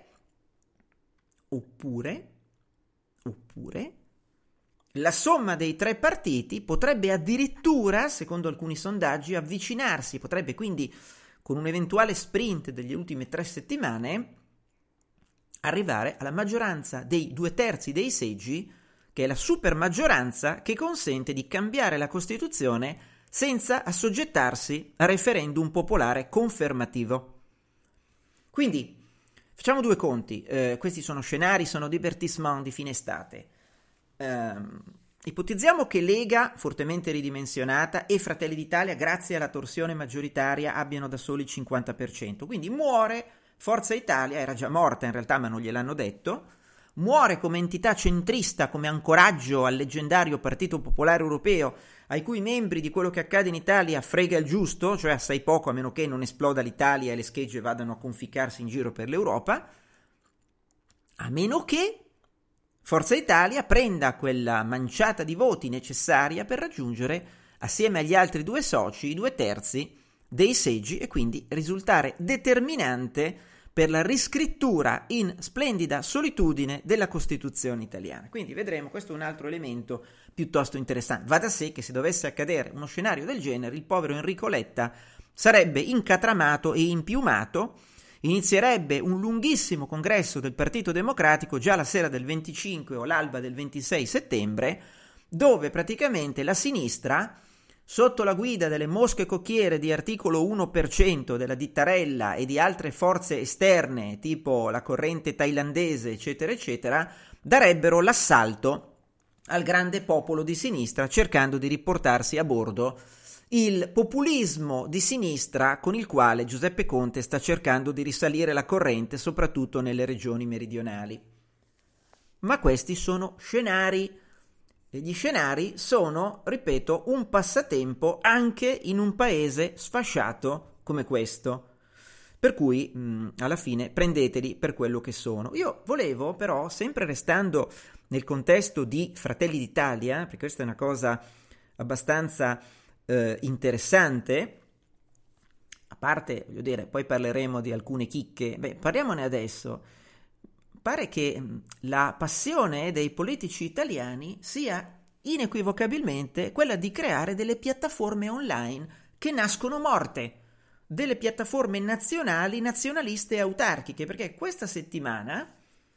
Oppure, oppure, la somma dei tre partiti potrebbe addirittura, secondo alcuni sondaggi, avvicinarsi, potrebbe quindi, con un eventuale sprint delle ultime tre settimane, arrivare alla maggioranza dei due terzi dei seggi, che è la super maggioranza che consente di cambiare la Costituzione senza assoggettarsi a referendum popolare confermativo. Quindi, facciamo due conti, eh, questi sono scenari, sono divertissement di fine estate. Um, ipotizziamo che Lega, fortemente ridimensionata, e Fratelli d'Italia, grazie alla torsione maggioritaria, abbiano da soli il cinquanta per cento. Quindi muore Forza Italia, era già morta in realtà ma non gliel'hanno detto, muore come entità centrista, come ancoraggio al leggendario Partito Popolare Europeo, ai cui membri di quello che accade in Italia frega il giusto, cioè assai poco, a meno che non esploda l'Italia e le schegge vadano a conficcarsi in giro per l'Europa, a meno che Forza Italia prenda quella manciata di voti necessaria per raggiungere, assieme agli altri due soci, i due terzi dei seggi, e quindi risultare determinante per la riscrittura in splendida solitudine della Costituzione italiana. Quindi vedremo, questo è un altro elemento piuttosto interessante. Va da sé che se dovesse accadere uno scenario del genere, il povero Enrico Letta sarebbe incatramato e impiumato, inizierebbe un lunghissimo congresso del Partito Democratico già la sera del venticinque o l'alba del ventisei settembre, dove praticamente la sinistra, sotto la guida delle mosche cocchiere di articolo uno per cento della Dittarella e di altre forze esterne tipo la corrente thailandese eccetera eccetera, darebbero l'assalto al grande popolo di sinistra, cercando di riportarsi a bordo il populismo di sinistra con il quale Giuseppe Conte sta cercando di risalire la corrente, soprattutto nelle regioni meridionali. Ma questi sono scenari, e gli scenari sono, ripeto, un passatempo anche in un paese sfasciato come questo. Per cui, mh, alla fine, prendeteli per quello che sono. Io volevo, però, sempre restando nel contesto di Fratelli d'Italia, perché questa è una cosa abbastanza eh, interessante, a parte, voglio dire, poi parleremo di alcune chicche, beh, parliamone adesso. Pare che la passione dei politici italiani sia inequivocabilmente quella di creare delle piattaforme online che nascono morte, delle piattaforme nazionali, nazionaliste e autarchiche, perché questa settimana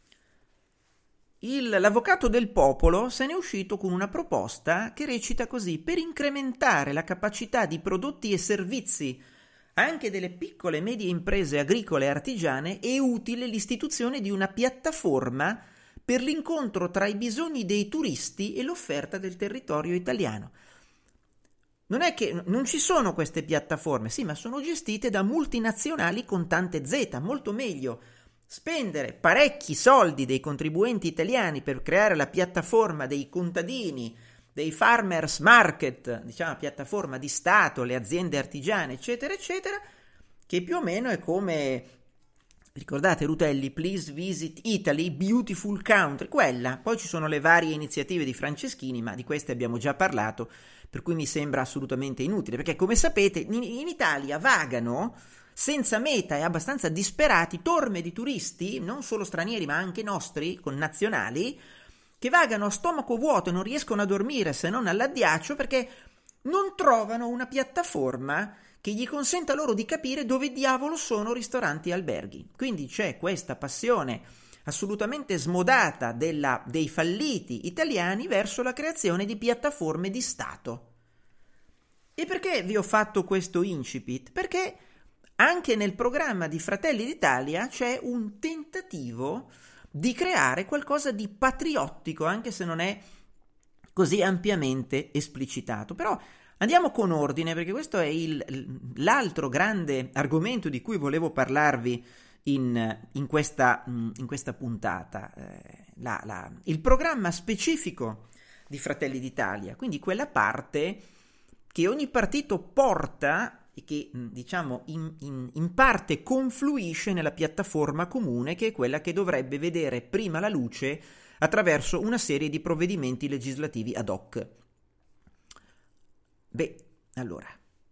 il, l'avvocato del popolo se ne è uscito con una proposta che recita così: per incrementare la capacità di prodotti e servizi anche delle piccole e medie imprese agricole e artigiane è utile l'istituzione di una piattaforma per l'incontro tra i bisogni dei turisti e l'offerta del territorio italiano. Non è che non ci sono queste piattaforme, sì, ma sono gestite da multinazionali con tante Z, molto meglio spendere parecchi soldi dei contribuenti italiani per creare la piattaforma dei contadini, dei farmers market, diciamo piattaforma di Stato, le aziende artigiane, eccetera, eccetera, che più o meno è come, ricordate Rutelli, Please Visit Italy, Beautiful Country, quella. Poi ci sono le varie iniziative di Franceschini, ma di queste abbiamo già parlato, per cui mi sembra assolutamente inutile, perché come sapete in, in Italia vagano senza meta e abbastanza disperati torme di turisti, non solo stranieri ma anche nostri, connazionali, che vagano a stomaco vuoto e non riescono a dormire se non all'addiaccio perché non trovano una piattaforma che gli consenta loro di capire dove diavolo sono ristoranti e alberghi. Quindi c'è questa passione assolutamente smodata della, dei falliti italiani verso la creazione di piattaforme di Stato. E perché vi ho fatto questo incipit? Perché anche nel programma di Fratelli d'Italia c'è un tentativo di creare qualcosa di patriottico, anche se non è così ampiamente esplicitato. Però andiamo con ordine, perché questo è il, l'altro grande argomento di cui volevo parlarvi in, in, questa, in questa puntata. Eh, la, la, il programma specifico di Fratelli d'Italia, quindi quella parte che ogni partito porta e che, diciamo, in, in, in parte confluisce nella piattaforma comune, che è quella che dovrebbe vedere prima la luce attraverso una serie di provvedimenti legislativi ad hoc. Beh, allora,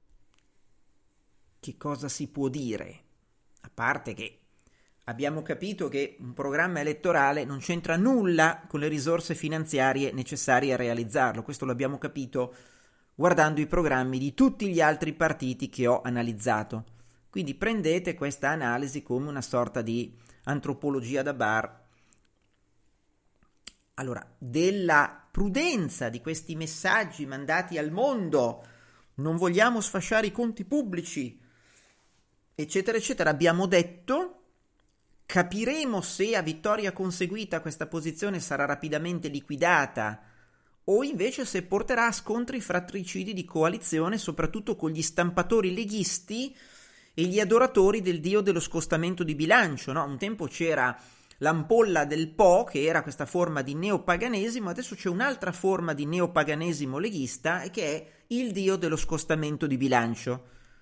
che cosa si può dire? A parte che abbiamo capito che un programma elettorale non c'entra nulla con le risorse finanziarie necessarie a realizzarlo, questo l'abbiamo capito guardando i programmi di tutti gli altri partiti che ho analizzato. Quindi prendete questa analisi come una sorta di antropologia da bar. Allora, della prudenza di questi messaggi mandati al mondo, non vogliamo sfasciare i conti pubblici, eccetera, eccetera, abbiamo detto, capiremo se a vittoria conseguita questa posizione sarà rapidamente liquidata o invece se porterà a scontri fratricidi di coalizione, soprattutto con gli stampatori leghisti e gli adoratori del dio dello scostamento di bilancio, no? Un tempo c'era l'ampolla del Po, che era questa forma di neopaganesimo, adesso c'è un'altra forma di neopaganesimo leghista, che è il dio dello scostamento di bilancio.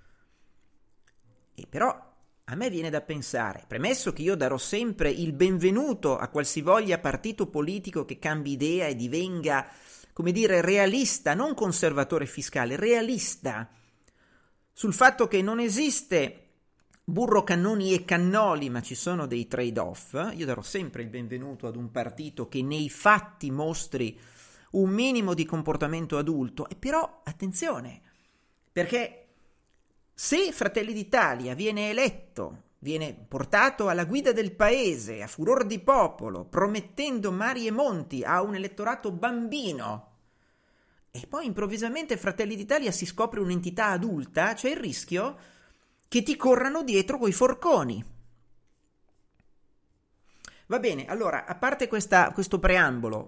E però a me viene da pensare, premesso che io darò sempre il benvenuto a qualsivoglia partito politico che cambi idea e divenga, come dire, realista, non conservatore fiscale, realista, sul fatto che non esiste burro, cannoni e cannoli, ma ci sono dei trade-off, io darò sempre il benvenuto ad un partito che nei fatti mostri un minimo di comportamento adulto. E però, attenzione, perché se Fratelli d'Italia viene eletto, viene portato alla guida del paese, a furor di popolo, promettendo mari e monti a un elettorato bambino, e poi improvvisamente Fratelli d'Italia si scopre un'entità adulta, c'è il rischio che ti corrano dietro coi forconi. Va bene, allora, a parte questa, questo preambolo,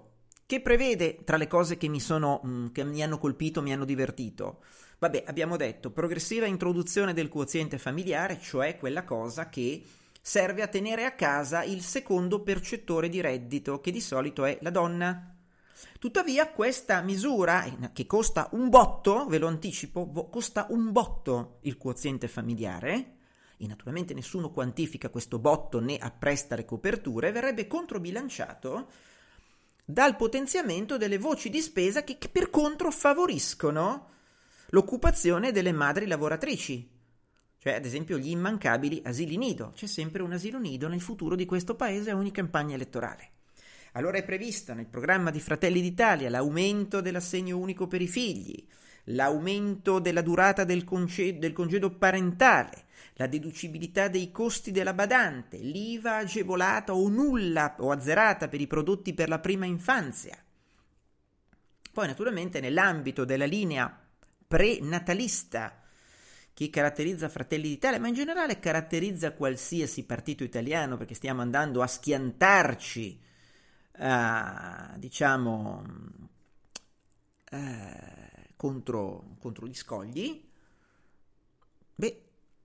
che prevede tra le cose che mi sono mh, che mi hanno colpito, mi hanno divertito. Vabbè, abbiamo detto progressiva introduzione del quoziente familiare, cioè quella cosa che serve a tenere a casa il secondo percettore di reddito, che di solito è la donna. Tuttavia questa misura, che costa un botto, ve lo anticipo, costa un botto il quoziente familiare, e naturalmente nessuno quantifica questo botto né appresta le coperture, verrebbe controbilanciato dal potenziamento delle voci di spesa che, che per contro favoriscono l'occupazione delle madri lavoratrici, cioè ad esempio gli immancabili asili nido. C'è sempre un asilo nido nel futuro di questo paese a ogni campagna elettorale. Allora è prevista nel programma di Fratelli d'Italia l'aumento dell'assegno unico per i figli, l'aumento della durata del congedo, del congedo parentale, la deducibilità dei costi della badante, l'I V A agevolata o nulla o azzerata per i prodotti per la prima infanzia. Poi naturalmente nell'ambito della linea prenatalista che caratterizza Fratelli d'Italia, ma in generale caratterizza qualsiasi partito italiano, perché stiamo andando a schiantarci Uh, diciamo uh, contro, contro gli scogli. Beh,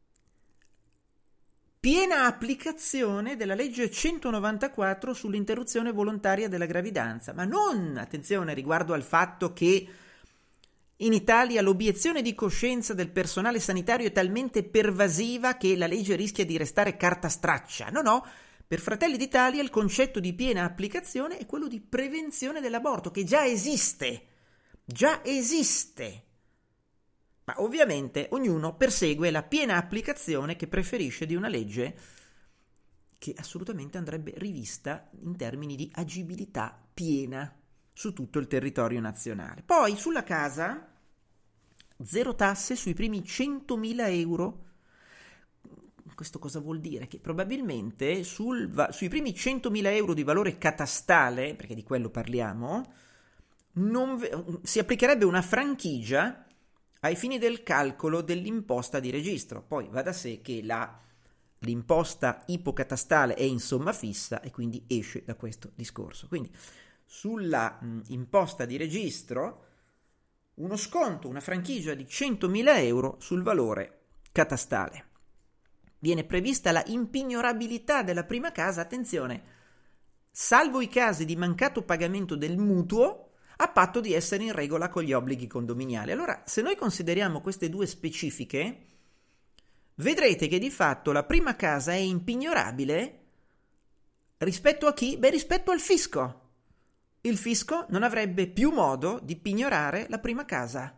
piena applicazione della legge centonovantaquattro sull'interruzione volontaria della gravidanza, ma non, attenzione, riguardo al fatto che in Italia l'obiezione di coscienza del personale sanitario è talmente pervasiva che la legge rischia di restare carta straccia. No, no. Per Fratelli d'Italia il concetto di piena applicazione è quello di prevenzione dell'aborto, che già esiste, già esiste. Ma ovviamente ognuno persegue la piena applicazione che preferisce di una legge che assolutamente andrebbe rivista in termini di agibilità piena su tutto il territorio nazionale. Poi sulla casa, zero tasse sui primi centomila euro. Questo cosa vuol dire? Che probabilmente sul va- sui primi centomila euro di valore catastale, perché di quello parliamo, non ve- si applicherebbe una franchigia ai fini del calcolo dell'imposta di registro. Poi va da sé che la, l'imposta ipocatastale è in somma fissa e quindi esce da questo discorso. Quindi sulla mh, imposta di registro uno sconto, una franchigia di centomila euro sul valore catastale. Viene prevista la impignorabilità della prima casa, attenzione, salvo i casi di mancato pagamento del mutuo a patto di essere in regola con gli obblighi condominiali. Allora, se noi consideriamo queste due specifiche, vedrete che di fatto la prima casa è impignorabile rispetto a chi? Beh, rispetto al fisco. Il fisco non avrebbe più modo di pignorare la prima casa.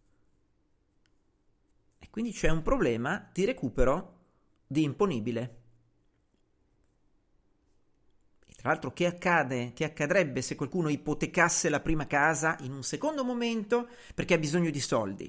E quindi c'è un problema di recupero di imponibile. E tra l'altro che accade, che accadrebbe se qualcuno ipotecasse la prima casa in un secondo momento perché ha bisogno di soldi?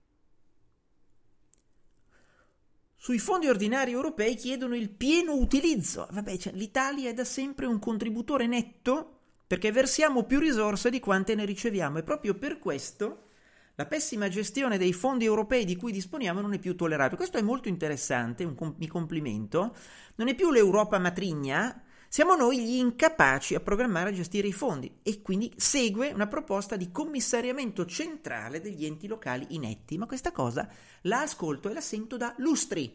Sui fondi ordinari europei chiedono il pieno utilizzo. Vabbè, cioè, l'Italia è da sempre un contributore netto perché versiamo più risorse di quante ne riceviamo e proprio per questo la pessima gestione dei fondi europei di cui disponiamo non è più tollerabile. Questo è molto interessante, un com- mi complimento. Non è più l'Europa matrigna, siamo noi gli incapaci a programmare e a gestire i fondi e quindi segue una proposta di commissariamento centrale degli enti locali inetti. Ma questa cosa la ascolto e la sento da lustri.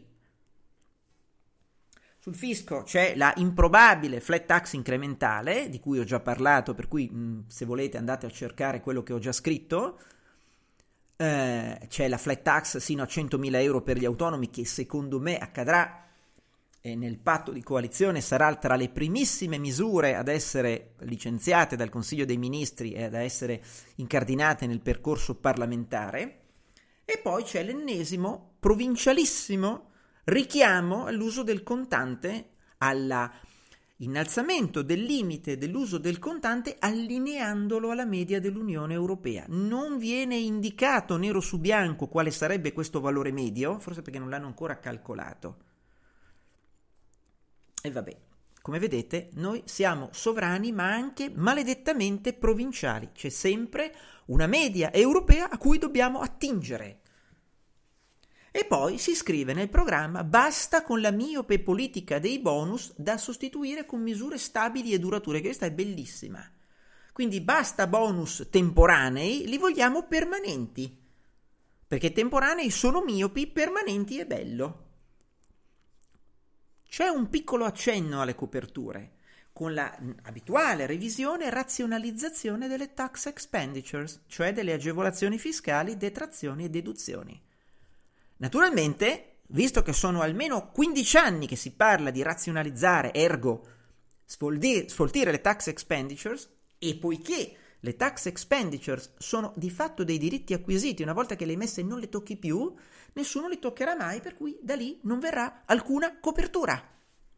Sul fisco c'è la improbabile flat tax incrementale, di cui ho già parlato, per cui mh, se volete andate a cercare quello che ho già scritto. Eh, c'è la flat tax sino a centomila euro per gli autonomi, che secondo me accadrà e nel patto di coalizione sarà tra le primissime misure ad essere licenziate dal Consiglio dei Ministri e ad essere incardinate nel percorso parlamentare. E poi c'è l'ennesimo provincialissimo richiamo all'uso del contante, all'innalzamento del limite dell'uso del contante allineandolo alla media dell'Unione Europea. Non viene indicato nero su bianco quale sarebbe questo valore medio, forse perché non l'hanno ancora calcolato. E vabbè, come vedete, noi siamo sovrani ma anche maledettamente provinciali. C'è sempre una media europea a cui dobbiamo attingere. E poi si scrive nel programma: basta con la miope politica dei bonus da sostituire con misure stabili e durature. Questa è bellissima. Quindi basta bonus temporanei, li vogliamo permanenti. Perché temporanei sono miopi, permanenti è bello. C'è un piccolo accenno alle coperture, con la abituale revisione e razionalizzazione delle tax expenditures, cioè delle agevolazioni fiscali, detrazioni e deduzioni. Naturalmente, visto che sono almeno quindici anni che si parla di razionalizzare, ergo sfoltire, sfoltire le tax expenditures, e poiché le tax expenditures sono di fatto dei diritti acquisiti, una volta che le hai messe non le tocchi più, nessuno li toccherà mai, per cui da lì non verrà alcuna copertura.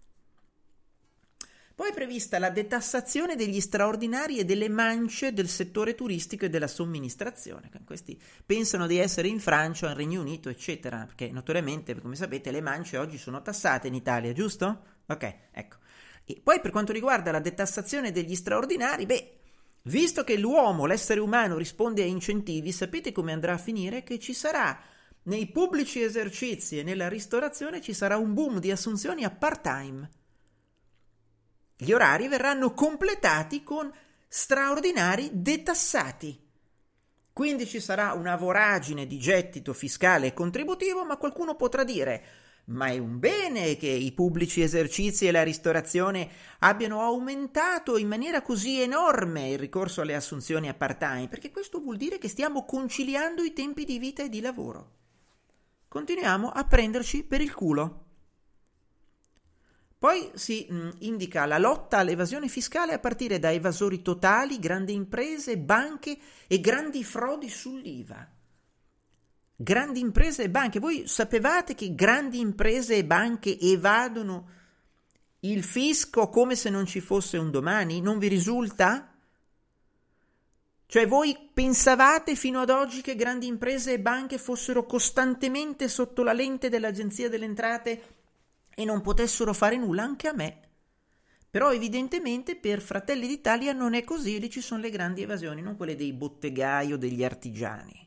Poi è prevista la detassazione degli straordinari e delle mance del settore turistico e della somministrazione. Questi pensano di essere in Francia, in Regno Unito, eccetera, perché notoriamente, come sapete, le mance oggi sono tassate in Italia, giusto? Ok, ecco. E poi per quanto riguarda la detassazione degli straordinari, beh, visto che l'uomo, l'essere umano, risponde a incentivi, sapete come andrà a finire? Che ci sarà nei pubblici esercizi e nella ristorazione ci sarà un boom di assunzioni a part-time. Gli orari verranno completati con straordinari detassati. Quindi ci sarà una voragine di gettito fiscale e contributivo, ma qualcuno potrà dire: ma è un bene che i pubblici esercizi e la ristorazione abbiano aumentato in maniera così enorme il ricorso alle assunzioni a part-time, perché questo vuol dire che stiamo conciliando i tempi di vita e di lavoro. Continuiamo a prenderci per il culo. Poi si mh, indica la lotta all'evasione fiscale a partire da evasori totali, grandi imprese, banche e grandi frodi sull'I V A. Grandi imprese e banche. Voi sapevate che grandi imprese e banche evadono il fisco come se non ci fosse un domani? Non vi risulta? Cioè voi pensavate fino ad oggi che grandi imprese e banche fossero costantemente sotto la lente dell'Agenzia delle Entrate e non potessero fare nulla? Anche a me. Però evidentemente per Fratelli d'Italia non è così, lì ci sono le grandi evasioni, non quelle dei bottegai o degli artigiani.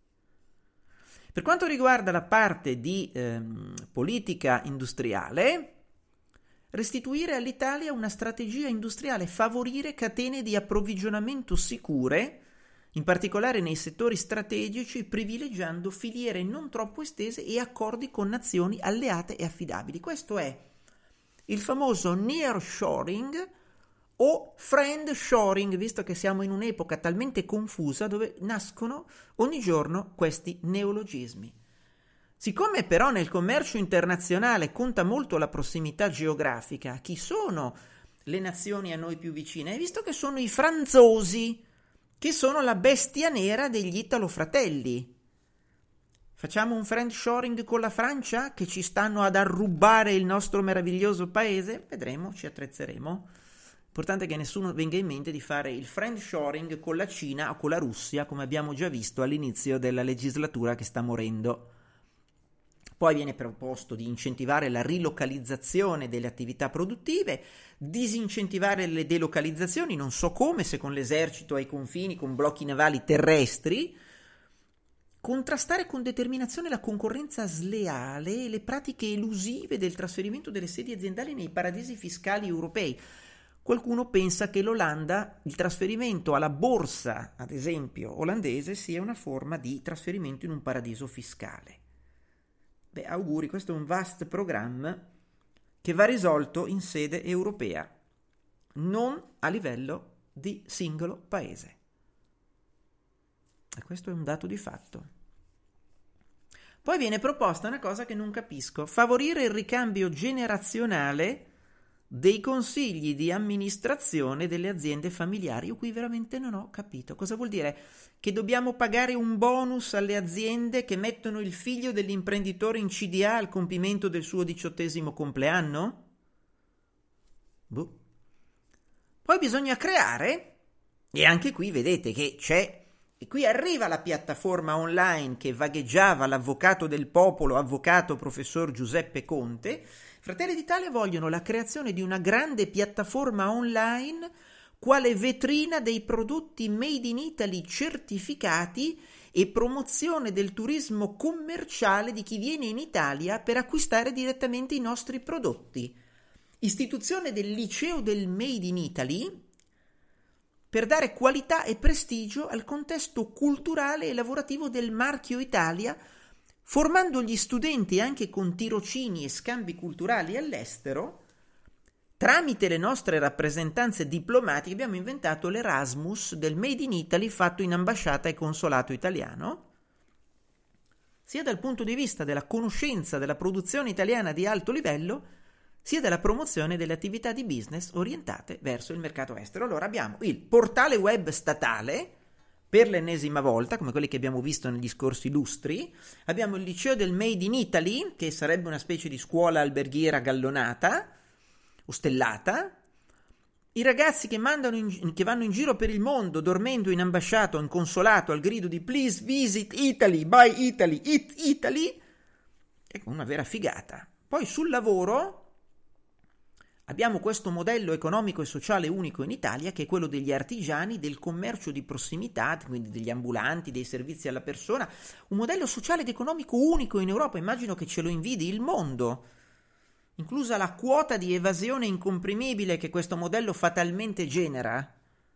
Per quanto riguarda la parte di ehm, politica industriale, restituire all'Italia una strategia industriale, favorire catene di approvvigionamento sicure, in particolare nei settori strategici, privilegiando filiere non troppo estese e accordi con nazioni alleate e affidabili. Questo è il famoso nearshoring o friendshoring, visto che siamo in un'epoca talmente confusa dove nascono ogni giorno questi neologismi. Siccome però nel commercio internazionale conta molto la prossimità geografica, chi sono le nazioni a noi più vicine? Hai visto che sono i franzosi, che sono la bestia nera degli Italo-fratelli. Facciamo un friendshoring con la Francia, che ci stanno ad arrubare il nostro meraviglioso paese? Vedremo, ci attrezzeremo. L'importante è che nessuno venga in mente di fare il friendshoring con la Cina o con la Russia, come abbiamo già visto all'inizio della legislatura che sta morendo. Poi viene proposto di incentivare la rilocalizzazione delle attività produttive, disincentivare le delocalizzazioni, non so come, se con l'esercito ai confini, con blocchi navali terrestri, contrastare con determinazione la concorrenza sleale e le pratiche elusive del trasferimento delle sedi aziendali nei paradisi fiscali europei. Qualcuno pensa che l'Olanda, il trasferimento alla borsa, ad esempio, olandese, sia una forma di trasferimento in un paradiso fiscale. Beh, auguri, questo è un vasto programma che va risolto in sede europea, non a livello di singolo paese. E questo è un dato di fatto. Poi viene proposta una cosa che non capisco: favorire il ricambio generazionale dei consigli di amministrazione delle aziende familiari. Io qui veramente non ho capito. Cosa vuol dire? Che dobbiamo pagare un bonus alle aziende che mettono il figlio dell'imprenditore in C D A al compimento del suo diciottesimo compleanno? Boh. Poi bisogna creare, e anche qui vedete che c'è, e qui arriva la piattaforma online che vagheggiava l'avvocato del popolo, avvocato professor Giuseppe Conte. Fratelli d'Italia vogliono la creazione di una grande piattaforma online quale vetrina dei prodotti made in Italy certificati e promozione del turismo commerciale di chi viene in Italia per acquistare direttamente i nostri prodotti. Istituzione del liceo del Made in Italy, per dare qualità e prestigio al contesto culturale e lavorativo del marchio Italia, formando gli studenti anche con tirocini e scambi culturali all'estero. Tramite le nostre rappresentanze diplomatiche abbiamo inventato l'Erasmus del Made in Italy fatto in ambasciata e consolato italiano, sia dal punto di vista della conoscenza della produzione italiana di alto livello, sia della promozione delle attività di business orientate verso il mercato estero. Allora abbiamo il portale web statale, per l'ennesima volta, come quelli che abbiamo visto negli scorsi lustri, abbiamo il liceo del Made in Italy, che sarebbe una specie di scuola alberghiera gallonata, o stellata, i ragazzi che, mandano in, che vanno in giro per il mondo dormendo in ambasciata o in consolato al grido di please visit Italy, buy Italy, eat Italy, è una vera figata. Poi sul lavoro abbiamo questo modello economico e sociale unico in Italia, che è quello degli artigiani, del commercio di prossimità, quindi degli ambulanti, dei servizi alla persona, un modello sociale ed economico unico in Europa. Immagino che ce lo invidi il mondo, inclusa la quota di evasione incomprimibile che questo modello fatalmente genera.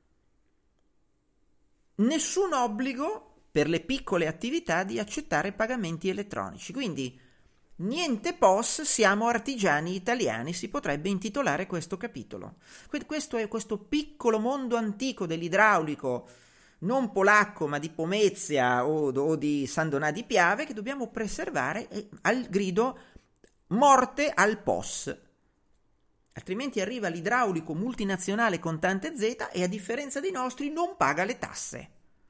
Nessun obbligo per le piccole attività di accettare pagamenti elettronici, quindi niente P O S, siamo artigiani italiani, si potrebbe intitolare questo capitolo. Questo è questo piccolo mondo antico dell'idraulico, non polacco ma di Pomezia o, o di San Donà di Piave, che dobbiamo preservare eh, al grido morte al P O S. Altrimenti arriva l'idraulico multinazionale con tante Z e a differenza dei nostri non paga le tasse.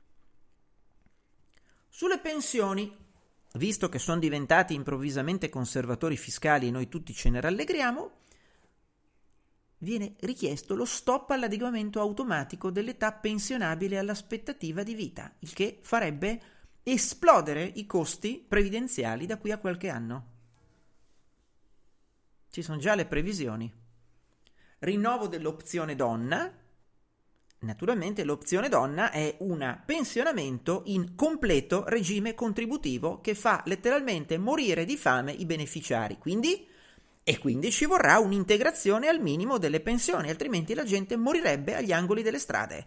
Sulle pensioni, visto che sono diventati improvvisamente conservatori fiscali e noi tutti ce ne rallegriamo, viene richiesto lo stop all'adeguamento automatico dell'età pensionabile all'aspettativa di vita, il che farebbe esplodere i costi previdenziali da qui a qualche anno. Ci sono già le previsioni. Rinnovo dell'opzione donna. Naturalmente l'opzione donna è un pensionamento in completo regime contributivo che fa letteralmente morire di fame i beneficiari. Quindi, e quindi ci vorrà un'integrazione al minimo delle pensioni, altrimenti la gente morirebbe agli angoli delle strade.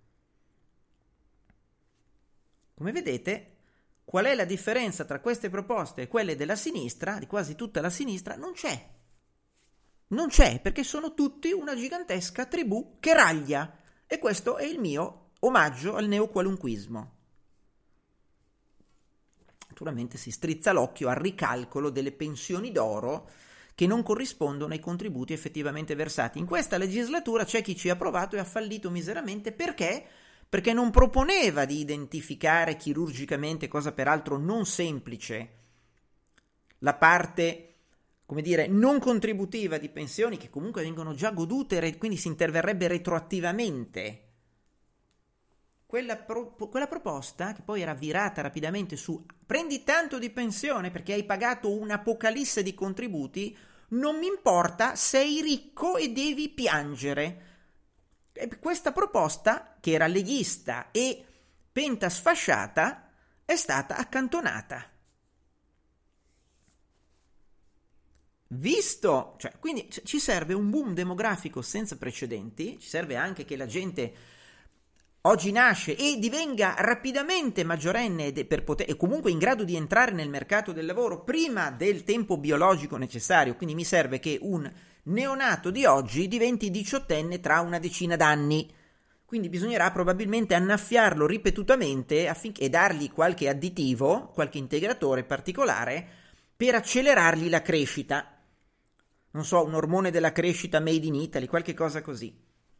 Come vedete, qual è la differenza tra queste proposte e quelle della sinistra, di quasi tutta la sinistra? Non c'è. Non c'è, perché sono tutti una gigantesca tribù che raglia. E questo è il mio omaggio al neoqualunquismo. Naturalmente si strizza l'occhio al ricalcolo delle pensioni d'oro che non corrispondono ai contributi effettivamente versati. In questa legislatura c'è chi ci ha provato e ha fallito miseramente. Perché? Perché non proponeva di identificare chirurgicamente, cosa peraltro non semplice, la parte, come dire, non contributiva di pensioni che comunque vengono già godute, quindi si interverrebbe retroattivamente. Quella, pro, quella proposta, che poi era virata rapidamente su prendi tanto di pensione perché hai pagato un'apocalisse di contributi, non mi importa, sei ricco e devi piangere. E questa proposta, che era leghista e pentasfasciata, è stata accantonata. Visto, cioè, quindi ci serve un boom demografico senza precedenti, ci serve anche che la gente oggi nasce e divenga rapidamente maggiorenne per poter, e comunque in grado di entrare nel mercato del lavoro prima del tempo biologico necessario. Quindi mi serve che un neonato di oggi diventi diciottenne tra una decina d'anni. Quindi bisognerà probabilmente annaffiarlo ripetutamente affinché, e dargli qualche additivo, qualche integratore particolare per accelerargli la crescita. Non so, un ormone della crescita made in Italy, qualche cosa così.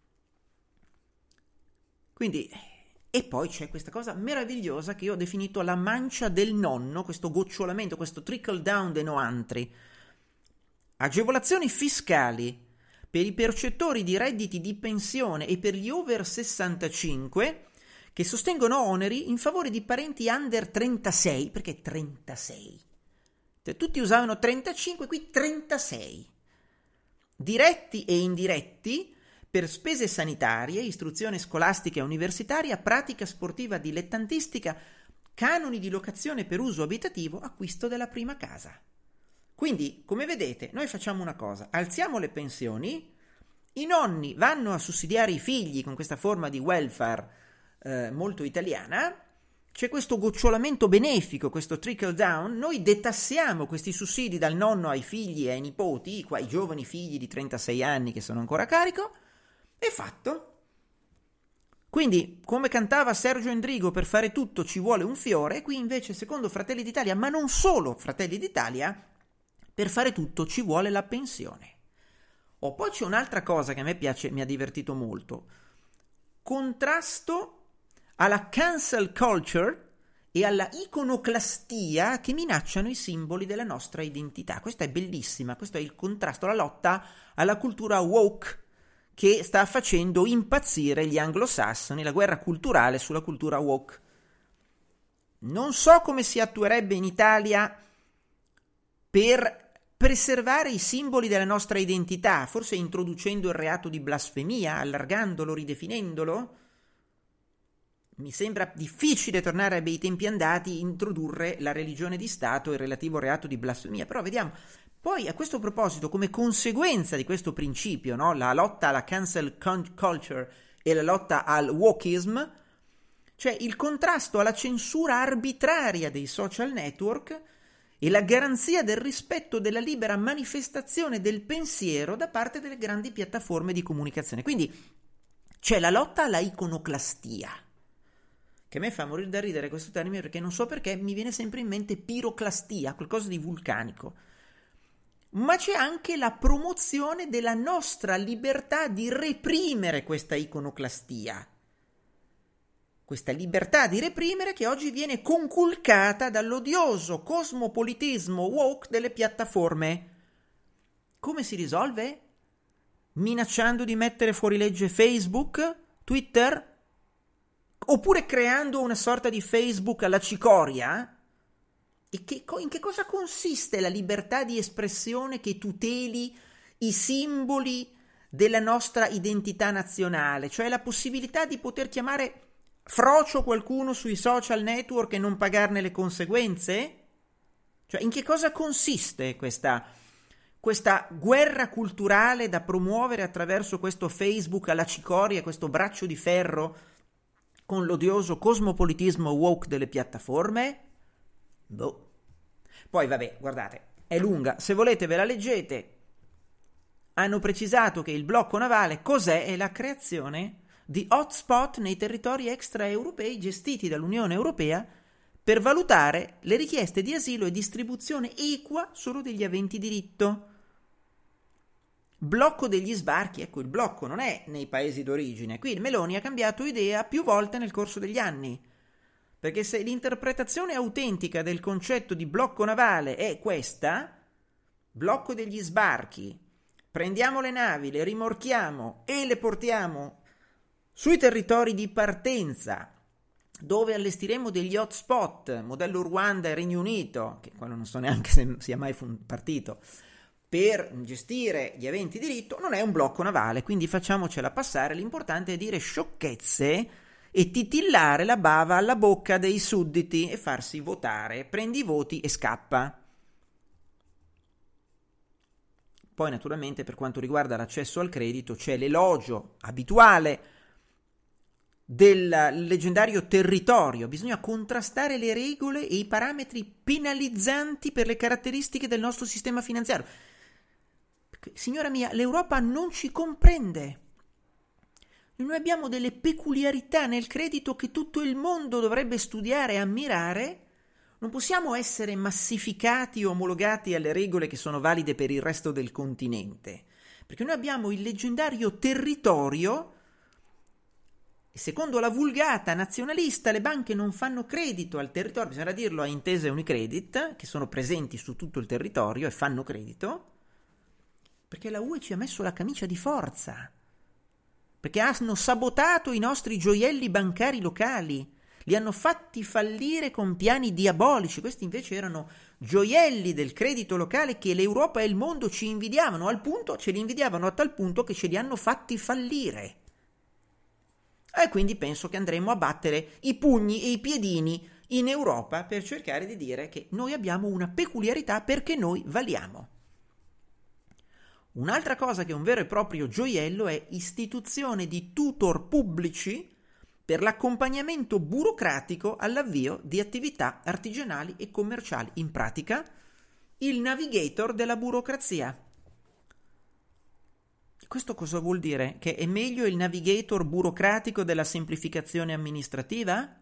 Quindi, e poi c'è questa cosa meravigliosa che io ho definito la mancia del nonno, questo gocciolamento, questo trickle down dei noantri. Agevolazioni fiscali per i percettori di redditi di pensione e per gli over sessantacinque che sostengono oneri in favore di parenti under trentasei, perché trentasei? Cioè, tutti usavano trentacinque, qui trentasei. Diretti e indiretti per spese sanitarie, istruzione scolastica e universitaria, pratica sportiva dilettantistica, canoni di locazione per uso abitativo, acquisto della prima casa. Quindi, come vedete, noi facciamo una cosa, alziamo le pensioni I nonni vanno a sussidiare i figli con questa forma di welfare eh, molto italiana, c'è questo gocciolamento benefico, questo trickle down, noi detassiamo questi sussidi dal nonno ai figli e ai nipoti, qua i giovani figli di trentasei anni che sono ancora a carico, è fatto. Quindi, come cantava Sergio Endrigo, per fare tutto ci vuole un fiore, qui invece, secondo Fratelli d'Italia, ma non solo Fratelli d'Italia, per fare tutto ci vuole la pensione. Oh, poi c'è un'altra cosa che a me piace, mi ha divertito molto. Contrasto alla cancel culture e alla iconoclastia che minacciano i simboli della nostra identità. Questa è bellissima, questo è il contrasto, la lotta alla cultura woke che sta facendo impazzire gli anglosassoni, la guerra culturale sulla cultura woke. Non so come si attuerebbe in Italia per preservare i simboli della nostra identità, forse introducendo il reato di blasfemia, allargandolo, ridefinendolo. Mi sembra difficile tornare ai bei tempi andati, introdurre la religione di Stato e il relativo reato di blasfemia, però vediamo. Poi a questo proposito, come conseguenza di questo principio, no, la lotta alla cancel culture e la lotta al wokeism, cioè il contrasto alla censura arbitraria dei social network e la garanzia del rispetto della libera manifestazione del pensiero da parte delle grandi piattaforme di comunicazione. Quindi c'è la lotta alla iconoclastia, che a me fa morire da ridere questo termine perché non so perché mi viene sempre in mente piroclastia, qualcosa di vulcanico. Ma c'è anche la promozione della nostra libertà di reprimere questa iconoclastia. Questa libertà di reprimere che oggi viene conculcata dall'odioso cosmopolitismo woke delle piattaforme. Come si risolve? Minacciando di mettere fuori legge Facebook, Twitter, oppure creando una sorta di Facebook alla cicoria? E che, in che cosa consiste la libertà di espressione che tuteli i simboli della nostra identità nazionale? Cioè la possibilità di poter chiamare frocio qualcuno sui social network e non pagarne le conseguenze? Cioè in che cosa consiste questa, questa guerra culturale da promuovere attraverso questo Facebook alla cicoria, questo braccio di ferro con l'odioso cosmopolitismo woke delle piattaforme? Boh. Poi vabbè, guardate, è lunga, se volete ve la leggete. Hanno precisato che il blocco navale cos'è? È la creazione di hotspot nei territori extraeuropei gestiti dall'Unione Europea per valutare le richieste di asilo e distribuzione equa solo degli aventi diritto. Blocco degli sbarchi, ecco il blocco non è nei paesi d'origine, qui il Meloni ha cambiato idea più volte nel corso degli anni. Perché se l'interpretazione autentica del concetto di blocco navale è questa, blocco degli sbarchi, prendiamo le navi, le rimorchiamo e le portiamo sui territori di partenza, dove allestiremo degli hotspot, modello Ruanda e Regno Unito, che quello non so neanche se sia mai partito, per gestire gli aventi diritto, non è un blocco navale, quindi facciamocela passare, l'importante è dire sciocchezze e titillare la bava alla bocca dei sudditi e farsi votare, prendi i voti e scappa. Poi naturalmente per quanto riguarda l'accesso al credito c'è l'elogio abituale del leggendario territorio, bisogna contrastare le regole e i parametri penalizzanti per le caratteristiche del nostro sistema finanziario. Signora mia, l'Europa non ci comprende. Noi abbiamo delle peculiarità nel credito che tutto il mondo dovrebbe studiare e ammirare. Non possiamo essere massificati o omologati alle regole che sono valide per il resto del continente, perché noi abbiamo il leggendario territorio e secondo la vulgata nazionalista le banche non fanno credito al territorio, bisogna dirlo a Intesa e Unicredit, che sono presenti su tutto il territorio e fanno credito, perché la U E ci ha messo la camicia di forza, perché hanno sabotato i nostri gioielli bancari locali, li hanno fatti fallire con piani diabolici. Questi invece erano gioielli del credito locale che l'Europa e il mondo ci invidiavano, al punto, ce li invidiavano a tal punto che ce li hanno fatti fallire. E quindi penso che andremo a battere i pugni e i piedini in Europa per cercare di dire che noi abbiamo una peculiarità perché noi valiamo. Un'altra cosa che è un vero e proprio gioiello è istituzione di tutor pubblici per l'accompagnamento burocratico all'avvio di attività artigianali e commerciali. In pratica, il navigator della burocrazia. Questo cosa vuol dire? Che è meglio il navigator burocratico della semplificazione amministrativa?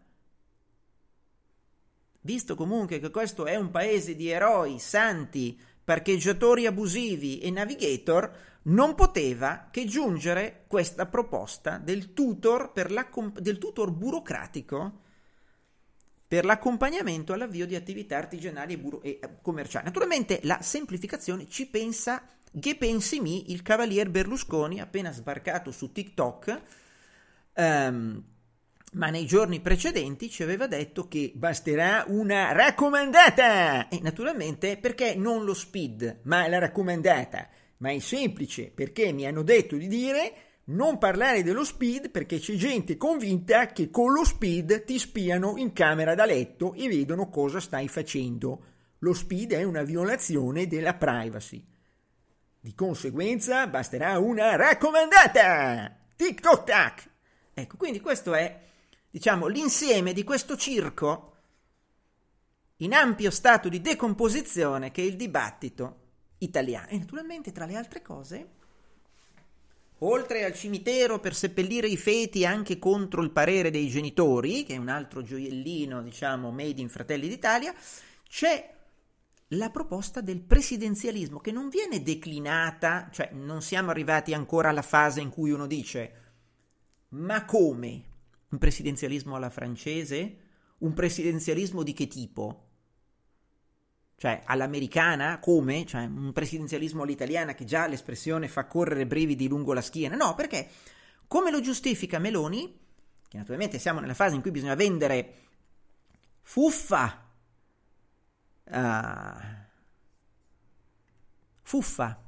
Visto comunque che questo è un paese di eroi, santi, parcheggiatori abusivi e navigator, non poteva che giungere questa proposta del tutor, per del tutor burocratico per l'accompagnamento all'avvio di attività artigianali e, buro- e commerciali. Naturalmente la semplificazione ci pensa, che pensi mi, il cavalier Berlusconi appena sbarcato su TikTok, um, ma nei giorni precedenti ci aveva detto che basterà una raccomandata, e naturalmente perché non lo speed ma la raccomandata, ma è semplice perché mi hanno detto di dire non parlare dello speed perché c'è gente convinta che con lo speed ti spiano in camera da letto e vedono cosa stai facendo. Lo speed è una violazione della privacy, di conseguenza basterà una raccomandata. Tic toc tac. Ecco, quindi questo è, diciamo, l'insieme di questo circo in ampio stato di decomposizione che è il dibattito italiano. E naturalmente, tra le altre cose, oltre al cimitero per seppellire i feti anche contro il parere dei genitori, che è un altro gioiellino, diciamo, made in Fratelli d'Italia, c'è la proposta del presidenzialismo, che non viene declinata, cioè non siamo arrivati ancora alla fase in cui uno dice ma come? Un presidenzialismo alla francese? Un presidenzialismo di che tipo? Cioè all'americana? Come? Cioè un presidenzialismo all'italiana, che già l'espressione fa correre brividi lungo la schiena? No, perché come lo giustifica Meloni, che naturalmente siamo nella fase in cui bisogna vendere fuffa, uh, fuffa,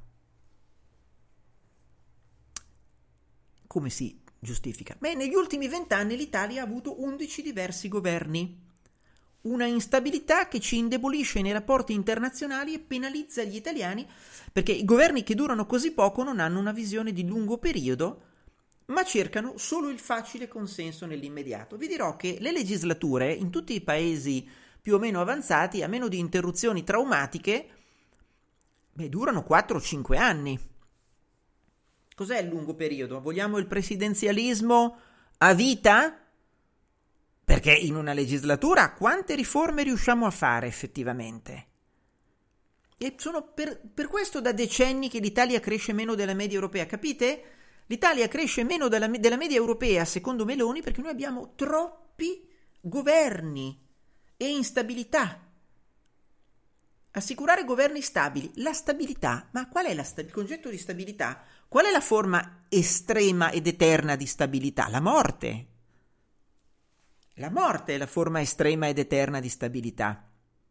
come si giustifica? Beh, negli ultimi vent'anni l'Italia ha avuto undici diversi governi, una instabilità che ci indebolisce nei rapporti internazionali e penalizza gli italiani, perché i governi che durano così poco non hanno una visione di lungo periodo, ma cercano solo il facile consenso nell'immediato. Vi dirò che le legislature in tutti i paesi più o meno avanzati, a meno di interruzioni traumatiche, beh, durano quattro o cinque anni. Cos'è il lungo periodo? Vogliamo il presidenzialismo a vita? Perché in una legislatura quante riforme riusciamo a fare effettivamente? E sono per, per questo da decenni che l'Italia cresce meno della media europea, capite? L'Italia cresce meno della, della media europea, secondo Meloni, perché noi abbiamo troppi governi e instabilità. Assicurare governi stabili. La stabilità, ma qual è la sta- il concetto di stabilità? Qual è la forma estrema ed eterna di stabilità? La morte. La morte è la forma estrema ed eterna di stabilità.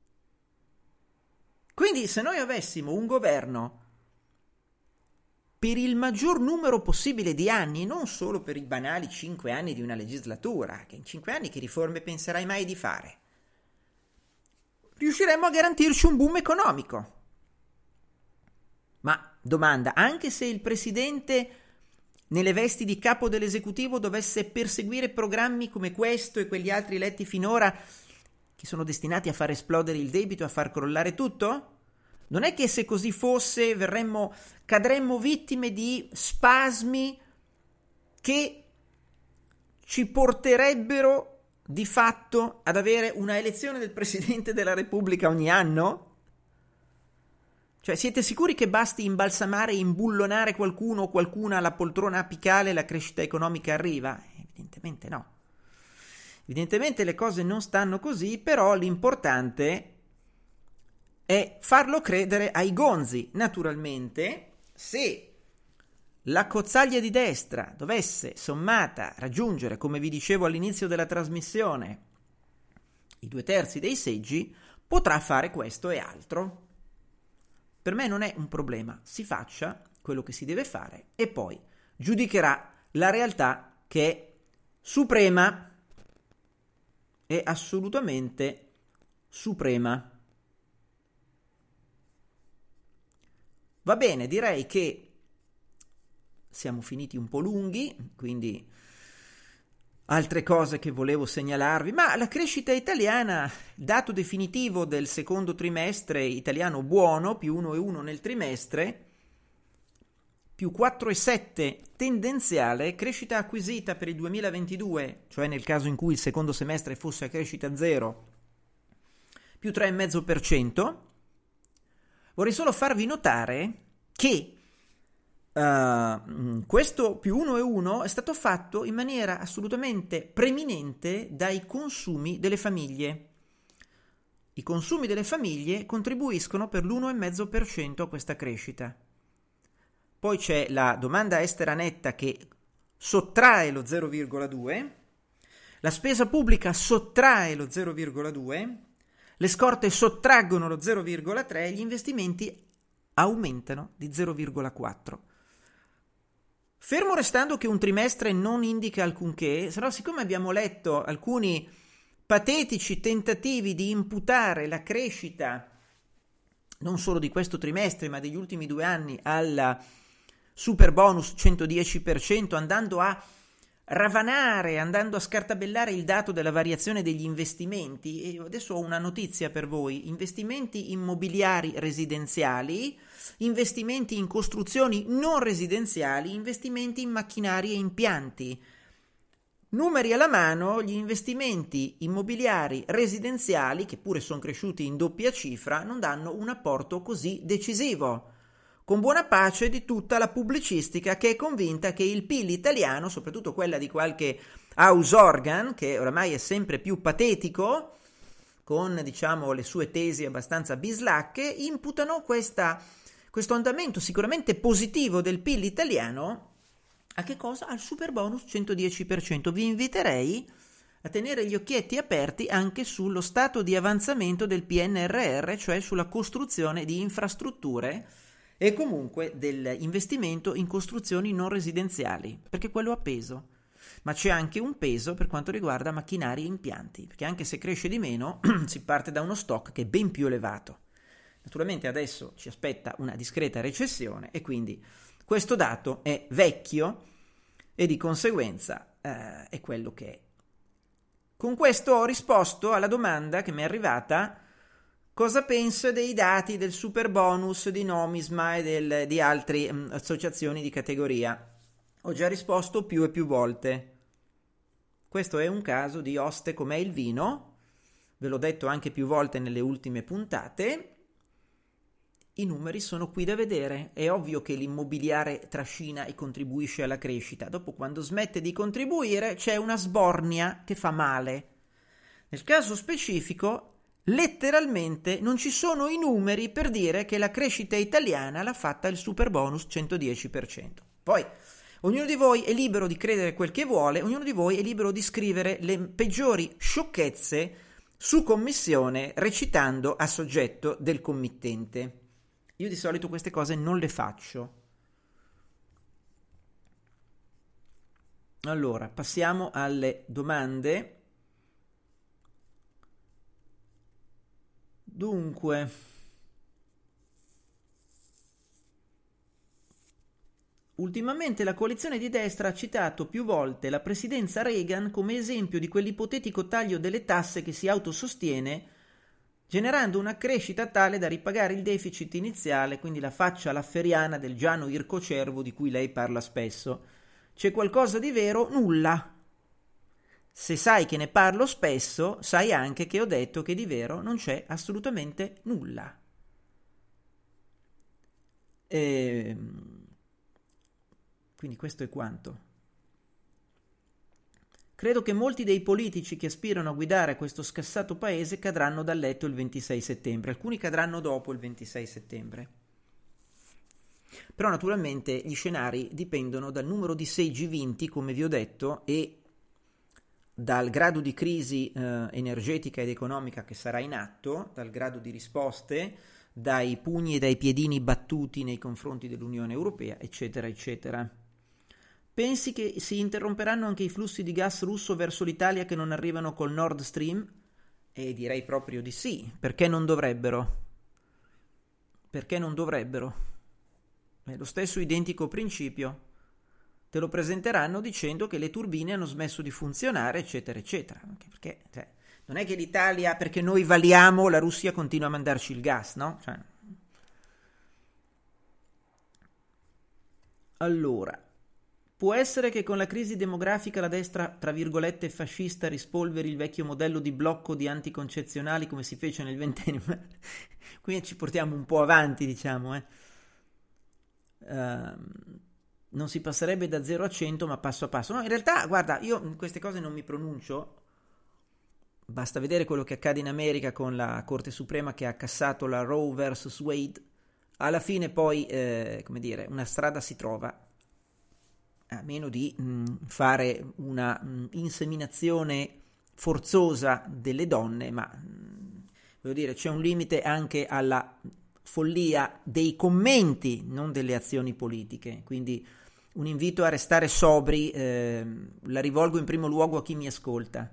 Quindi se noi avessimo un governo per il maggior numero possibile di anni, non solo per i banali cinque anni di una legislatura, che in cinque anni che riforme penserai mai di fare, riusciremmo a garantirci un boom economico. Ma domanda, anche se il presidente nelle vesti di capo dell'esecutivo dovesse perseguire programmi come questo e quegli altri eletti finora, che sono destinati a far esplodere il debito e a far crollare tutto? Non è che se così fosse verremmo, cadremmo vittime di spasmi che ci porterebbero di fatto ad avere una elezione del Presidente della Repubblica ogni anno? Cioè, siete sicuri che basti imbalsamare e imbullonare qualcuno o qualcuna alla poltrona apicale e la crescita economica arriva? Evidentemente no. Evidentemente le cose non stanno così, però l'importante è farlo credere ai gonzi. Naturalmente, se la cozzaglia di destra dovesse, sommata, raggiungere, come vi dicevo all'inizio della trasmissione, i due terzi dei seggi, potrà fare questo e altro. Per me non è un problema, si faccia quello che si deve fare e poi giudicherà la realtà che è suprema, è assolutamente suprema. Va bene, direi che siamo finiti un po' lunghi, quindi altre cose che volevo segnalarvi, ma la crescita italiana, dato definitivo del secondo trimestre italiano buono, più uno virgola uno nel trimestre, più quattro virgola sette tendenziale, crescita acquisita per il duemilaventidue, cioè nel caso in cui il secondo semestre fosse a crescita zero, più tre virgola cinque per cento. Vorrei solo farvi notare che Uh, questo più uno virgola uno è stato fatto in maniera assolutamente preminente dai consumi delle famiglie. I consumi delle famiglie contribuiscono per l'uno virgola cinque per cento a questa crescita. Poi c'è la domanda estera netta che sottrae lo zero virgola due, la spesa pubblica sottrae lo zero virgola due, le scorte sottraggono lo zero virgola tre e gli investimenti aumentano di zero virgola quattro. Fermo restando che un trimestre non indica alcunché, però siccome abbiamo letto alcuni patetici tentativi di imputare la crescita non solo di questo trimestre ma degli ultimi due anni al super bonus centodieci per cento, andando a ravanare, andando a scartabellare il dato della variazione degli investimenti, e adesso ho una notizia per voi: investimenti immobiliari residenziali, investimenti in costruzioni non residenziali, investimenti in macchinari e impianti. Numeri alla mano, gli investimenti immobiliari residenziali, che pure sono cresciuti in doppia cifra, non danno un apporto così decisivo, con buona pace di tutta la pubblicistica che è convinta che il P I L italiano, soprattutto quella di qualche house organ, che oramai è sempre più patetico, con diciamo le sue tesi abbastanza bislacche, imputano questa, questo andamento sicuramente positivo del P I L italiano a che cosa? Al super bonus centodieci per cento. Vi inviterei a tenere gli occhietti aperti anche sullo stato di avanzamento del P N R R, cioè sulla costruzione di infrastrutture e comunque dell'investimento in costruzioni non residenziali, perché quello ha peso. Ma c'è anche un peso per quanto riguarda macchinari e impianti, perché anche se cresce di meno si parte da uno stock che è ben più elevato. Naturalmente adesso ci aspetta una discreta recessione e quindi questo dato è vecchio e di conseguenza eh, è quello che è. Con questo ho risposto alla domanda che mi è arrivata: cosa penso dei dati del super bonus di Nomisma e del, di altre mh, associazioni di categoria? Ho già risposto più e più volte. Questo è un caso di oste com'è il vino, ve l'ho detto anche più volte nelle ultime puntate. I numeri sono qui da vedere. È ovvio che l'immobiliare trascina e contribuisce alla crescita. Dopo, quando smette di contribuire, c'è una sbornia che fa male. Nel caso specifico, letteralmente non ci sono i numeri per dire che la crescita italiana l'ha fatta il super bonus centodieci per cento. Poi ognuno di voi è libero di credere quel che vuole, ognuno di voi è libero di scrivere le peggiori sciocchezze su commissione recitando a soggetto del committente. Io di solito queste cose non le faccio. Allora, passiamo alle domande. Dunque, ultimamente la coalizione di destra ha citato più volte la presidenza Reagan come esempio di quell'ipotetico taglio delle tasse che si autosostiene, generando una crescita tale da ripagare il deficit iniziale, quindi la faccia lafferiana del Giano ircocervo di cui lei parla spesso. C'è qualcosa di vero? Nulla. Se sai che ne parlo spesso, sai anche che ho detto che di vero non c'è assolutamente nulla. E... quindi questo è quanto. Credo che molti dei politici che aspirano a guidare questo scassato paese cadranno dal letto il ventisei settembre, alcuni cadranno dopo il ventisei settembre. Però naturalmente gli scenari dipendono dal numero di seggi vinti, come vi ho detto, e dal grado di crisi eh, energetica ed economica che sarà in atto, dal grado di risposte, dai pugni e dai piedini battuti nei confronti dell'Unione Europea, eccetera, eccetera. Pensi che si interromperanno anche i flussi di gas russo verso l'Italia che non arrivano col Nord Stream? E direi proprio di sì. Perché non dovrebbero? Perché non dovrebbero? È lo stesso identico principio. Te lo presenteranno dicendo che le turbine hanno smesso di funzionare, eccetera, eccetera. Anche perché cioè, non è che l'Italia, perché noi valiamo, la Russia continua a mandarci il gas, no? Cioè... Allora, può essere che con la crisi demografica la destra, tra virgolette, fascista rispolveri il vecchio modello di blocco di anticoncezionali come si fece nel ventennio. Quindi ci portiamo un po' avanti, diciamo, eh. Uh, non si passerebbe da zero a cento, ma passo a passo. No, in realtà, guarda, io in queste cose non mi pronuncio. Basta vedere quello che accade in America con la Corte Suprema che ha cassato la Roe versus Wade. Alla fine poi, eh, come dire, una strada si trova, a meno di mh, fare una mh, inseminazione forzosa delle donne, ma mh, voglio dire, c'è un limite anche alla follia dei commenti, non delle azioni politiche. Quindi un invito a restare sobri, eh, la rivolgo in primo luogo a chi mi ascolta.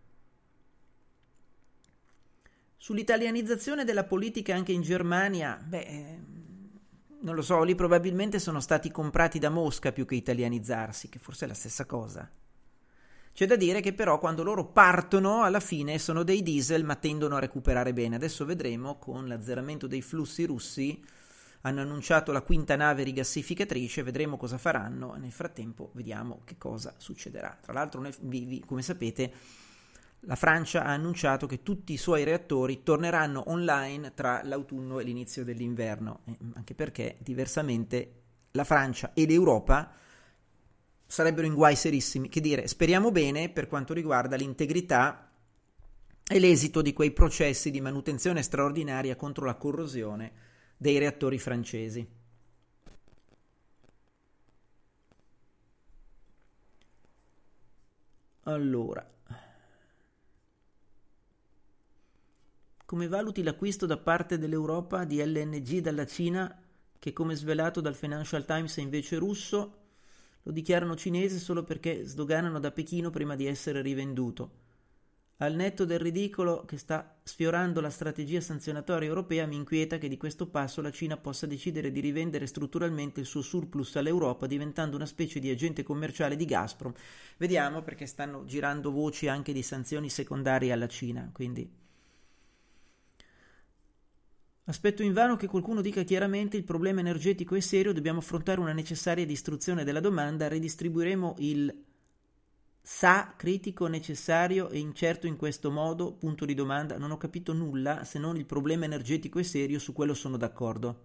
Sull'italianizzazione della politica anche in Germania, beh, non lo so, lì probabilmente sono stati comprati da Mosca più che italianizzarsi, che forse è la stessa cosa. C'è da dire che però quando loro partono alla fine sono dei diesel ma tendono a recuperare bene. Adesso vedremo con l'azzeramento dei flussi russi, hanno annunciato la quinta nave rigassificatrice, vedremo cosa faranno e nel frattempo vediamo che cosa succederà. Tra l'altro, come sapete, la Francia ha annunciato che tutti i suoi reattori torneranno online tra l'autunno e l'inizio dell'inverno, anche perché diversamente la Francia e l'Europa sarebbero in guai serissimi. Che dire, speriamo bene per quanto riguarda l'integrità e l'esito di quei processi di manutenzione straordinaria contro la corrosione dei reattori francesi. Allora, come valuti l'acquisto da parte dell'Europa di L N G dalla Cina, che come svelato dal Financial Times è invece russo? Lo dichiarano cinese solo perché sdoganano da Pechino prima di essere rivenduto. Al netto del ridicolo che sta sfiorando la strategia sanzionatoria europea, mi inquieta che di questo passo la Cina possa decidere di rivendere strutturalmente il suo surplus all'Europa, diventando una specie di agente commerciale di Gazprom. Vediamo, perché stanno girando voci anche di sanzioni secondarie alla Cina, quindi aspetto invano che qualcuno dica chiaramente il problema energetico è serio, dobbiamo affrontare una necessaria distruzione della domanda, redistribuiremo il S A critico necessario e incerto in questo modo, punto di domanda. Non ho capito nulla, se non il problema energetico è serio, su quello sono d'accordo.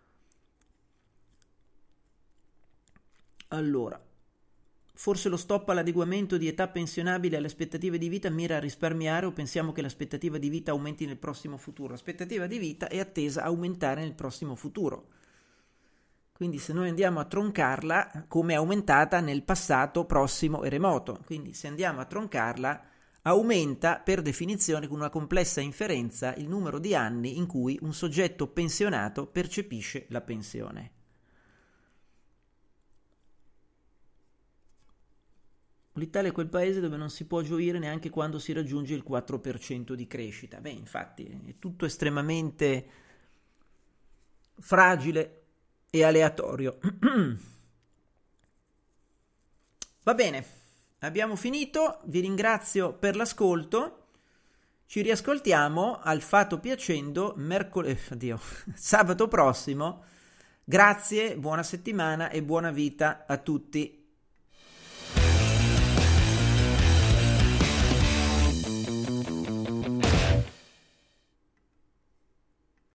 Allora, forse lo stop all'adeguamento di età pensionabile alle aspettative di vita mira a risparmiare, o pensiamo che l'aspettativa di vita aumenti nel prossimo futuro? L'aspettativa di vita è attesa a aumentare nel prossimo futuro. Quindi se noi andiamo a troncarla, come è aumentata nel passato prossimo e remoto. Quindi se andiamo a troncarla, aumenta per definizione con una complessa inferenza il numero di anni in cui un soggetto pensionato percepisce la pensione. L'Italia è quel paese dove non si può gioire neanche quando si raggiunge il quattro per cento di crescita. Beh, infatti, è tutto estremamente fragile e aleatorio. Va bene, abbiamo finito, vi ringrazio per l'ascolto, ci riascoltiamo al Fato Piacendo mercoledì, addio, sabato prossimo. Grazie, buona settimana e buona vita a tutti.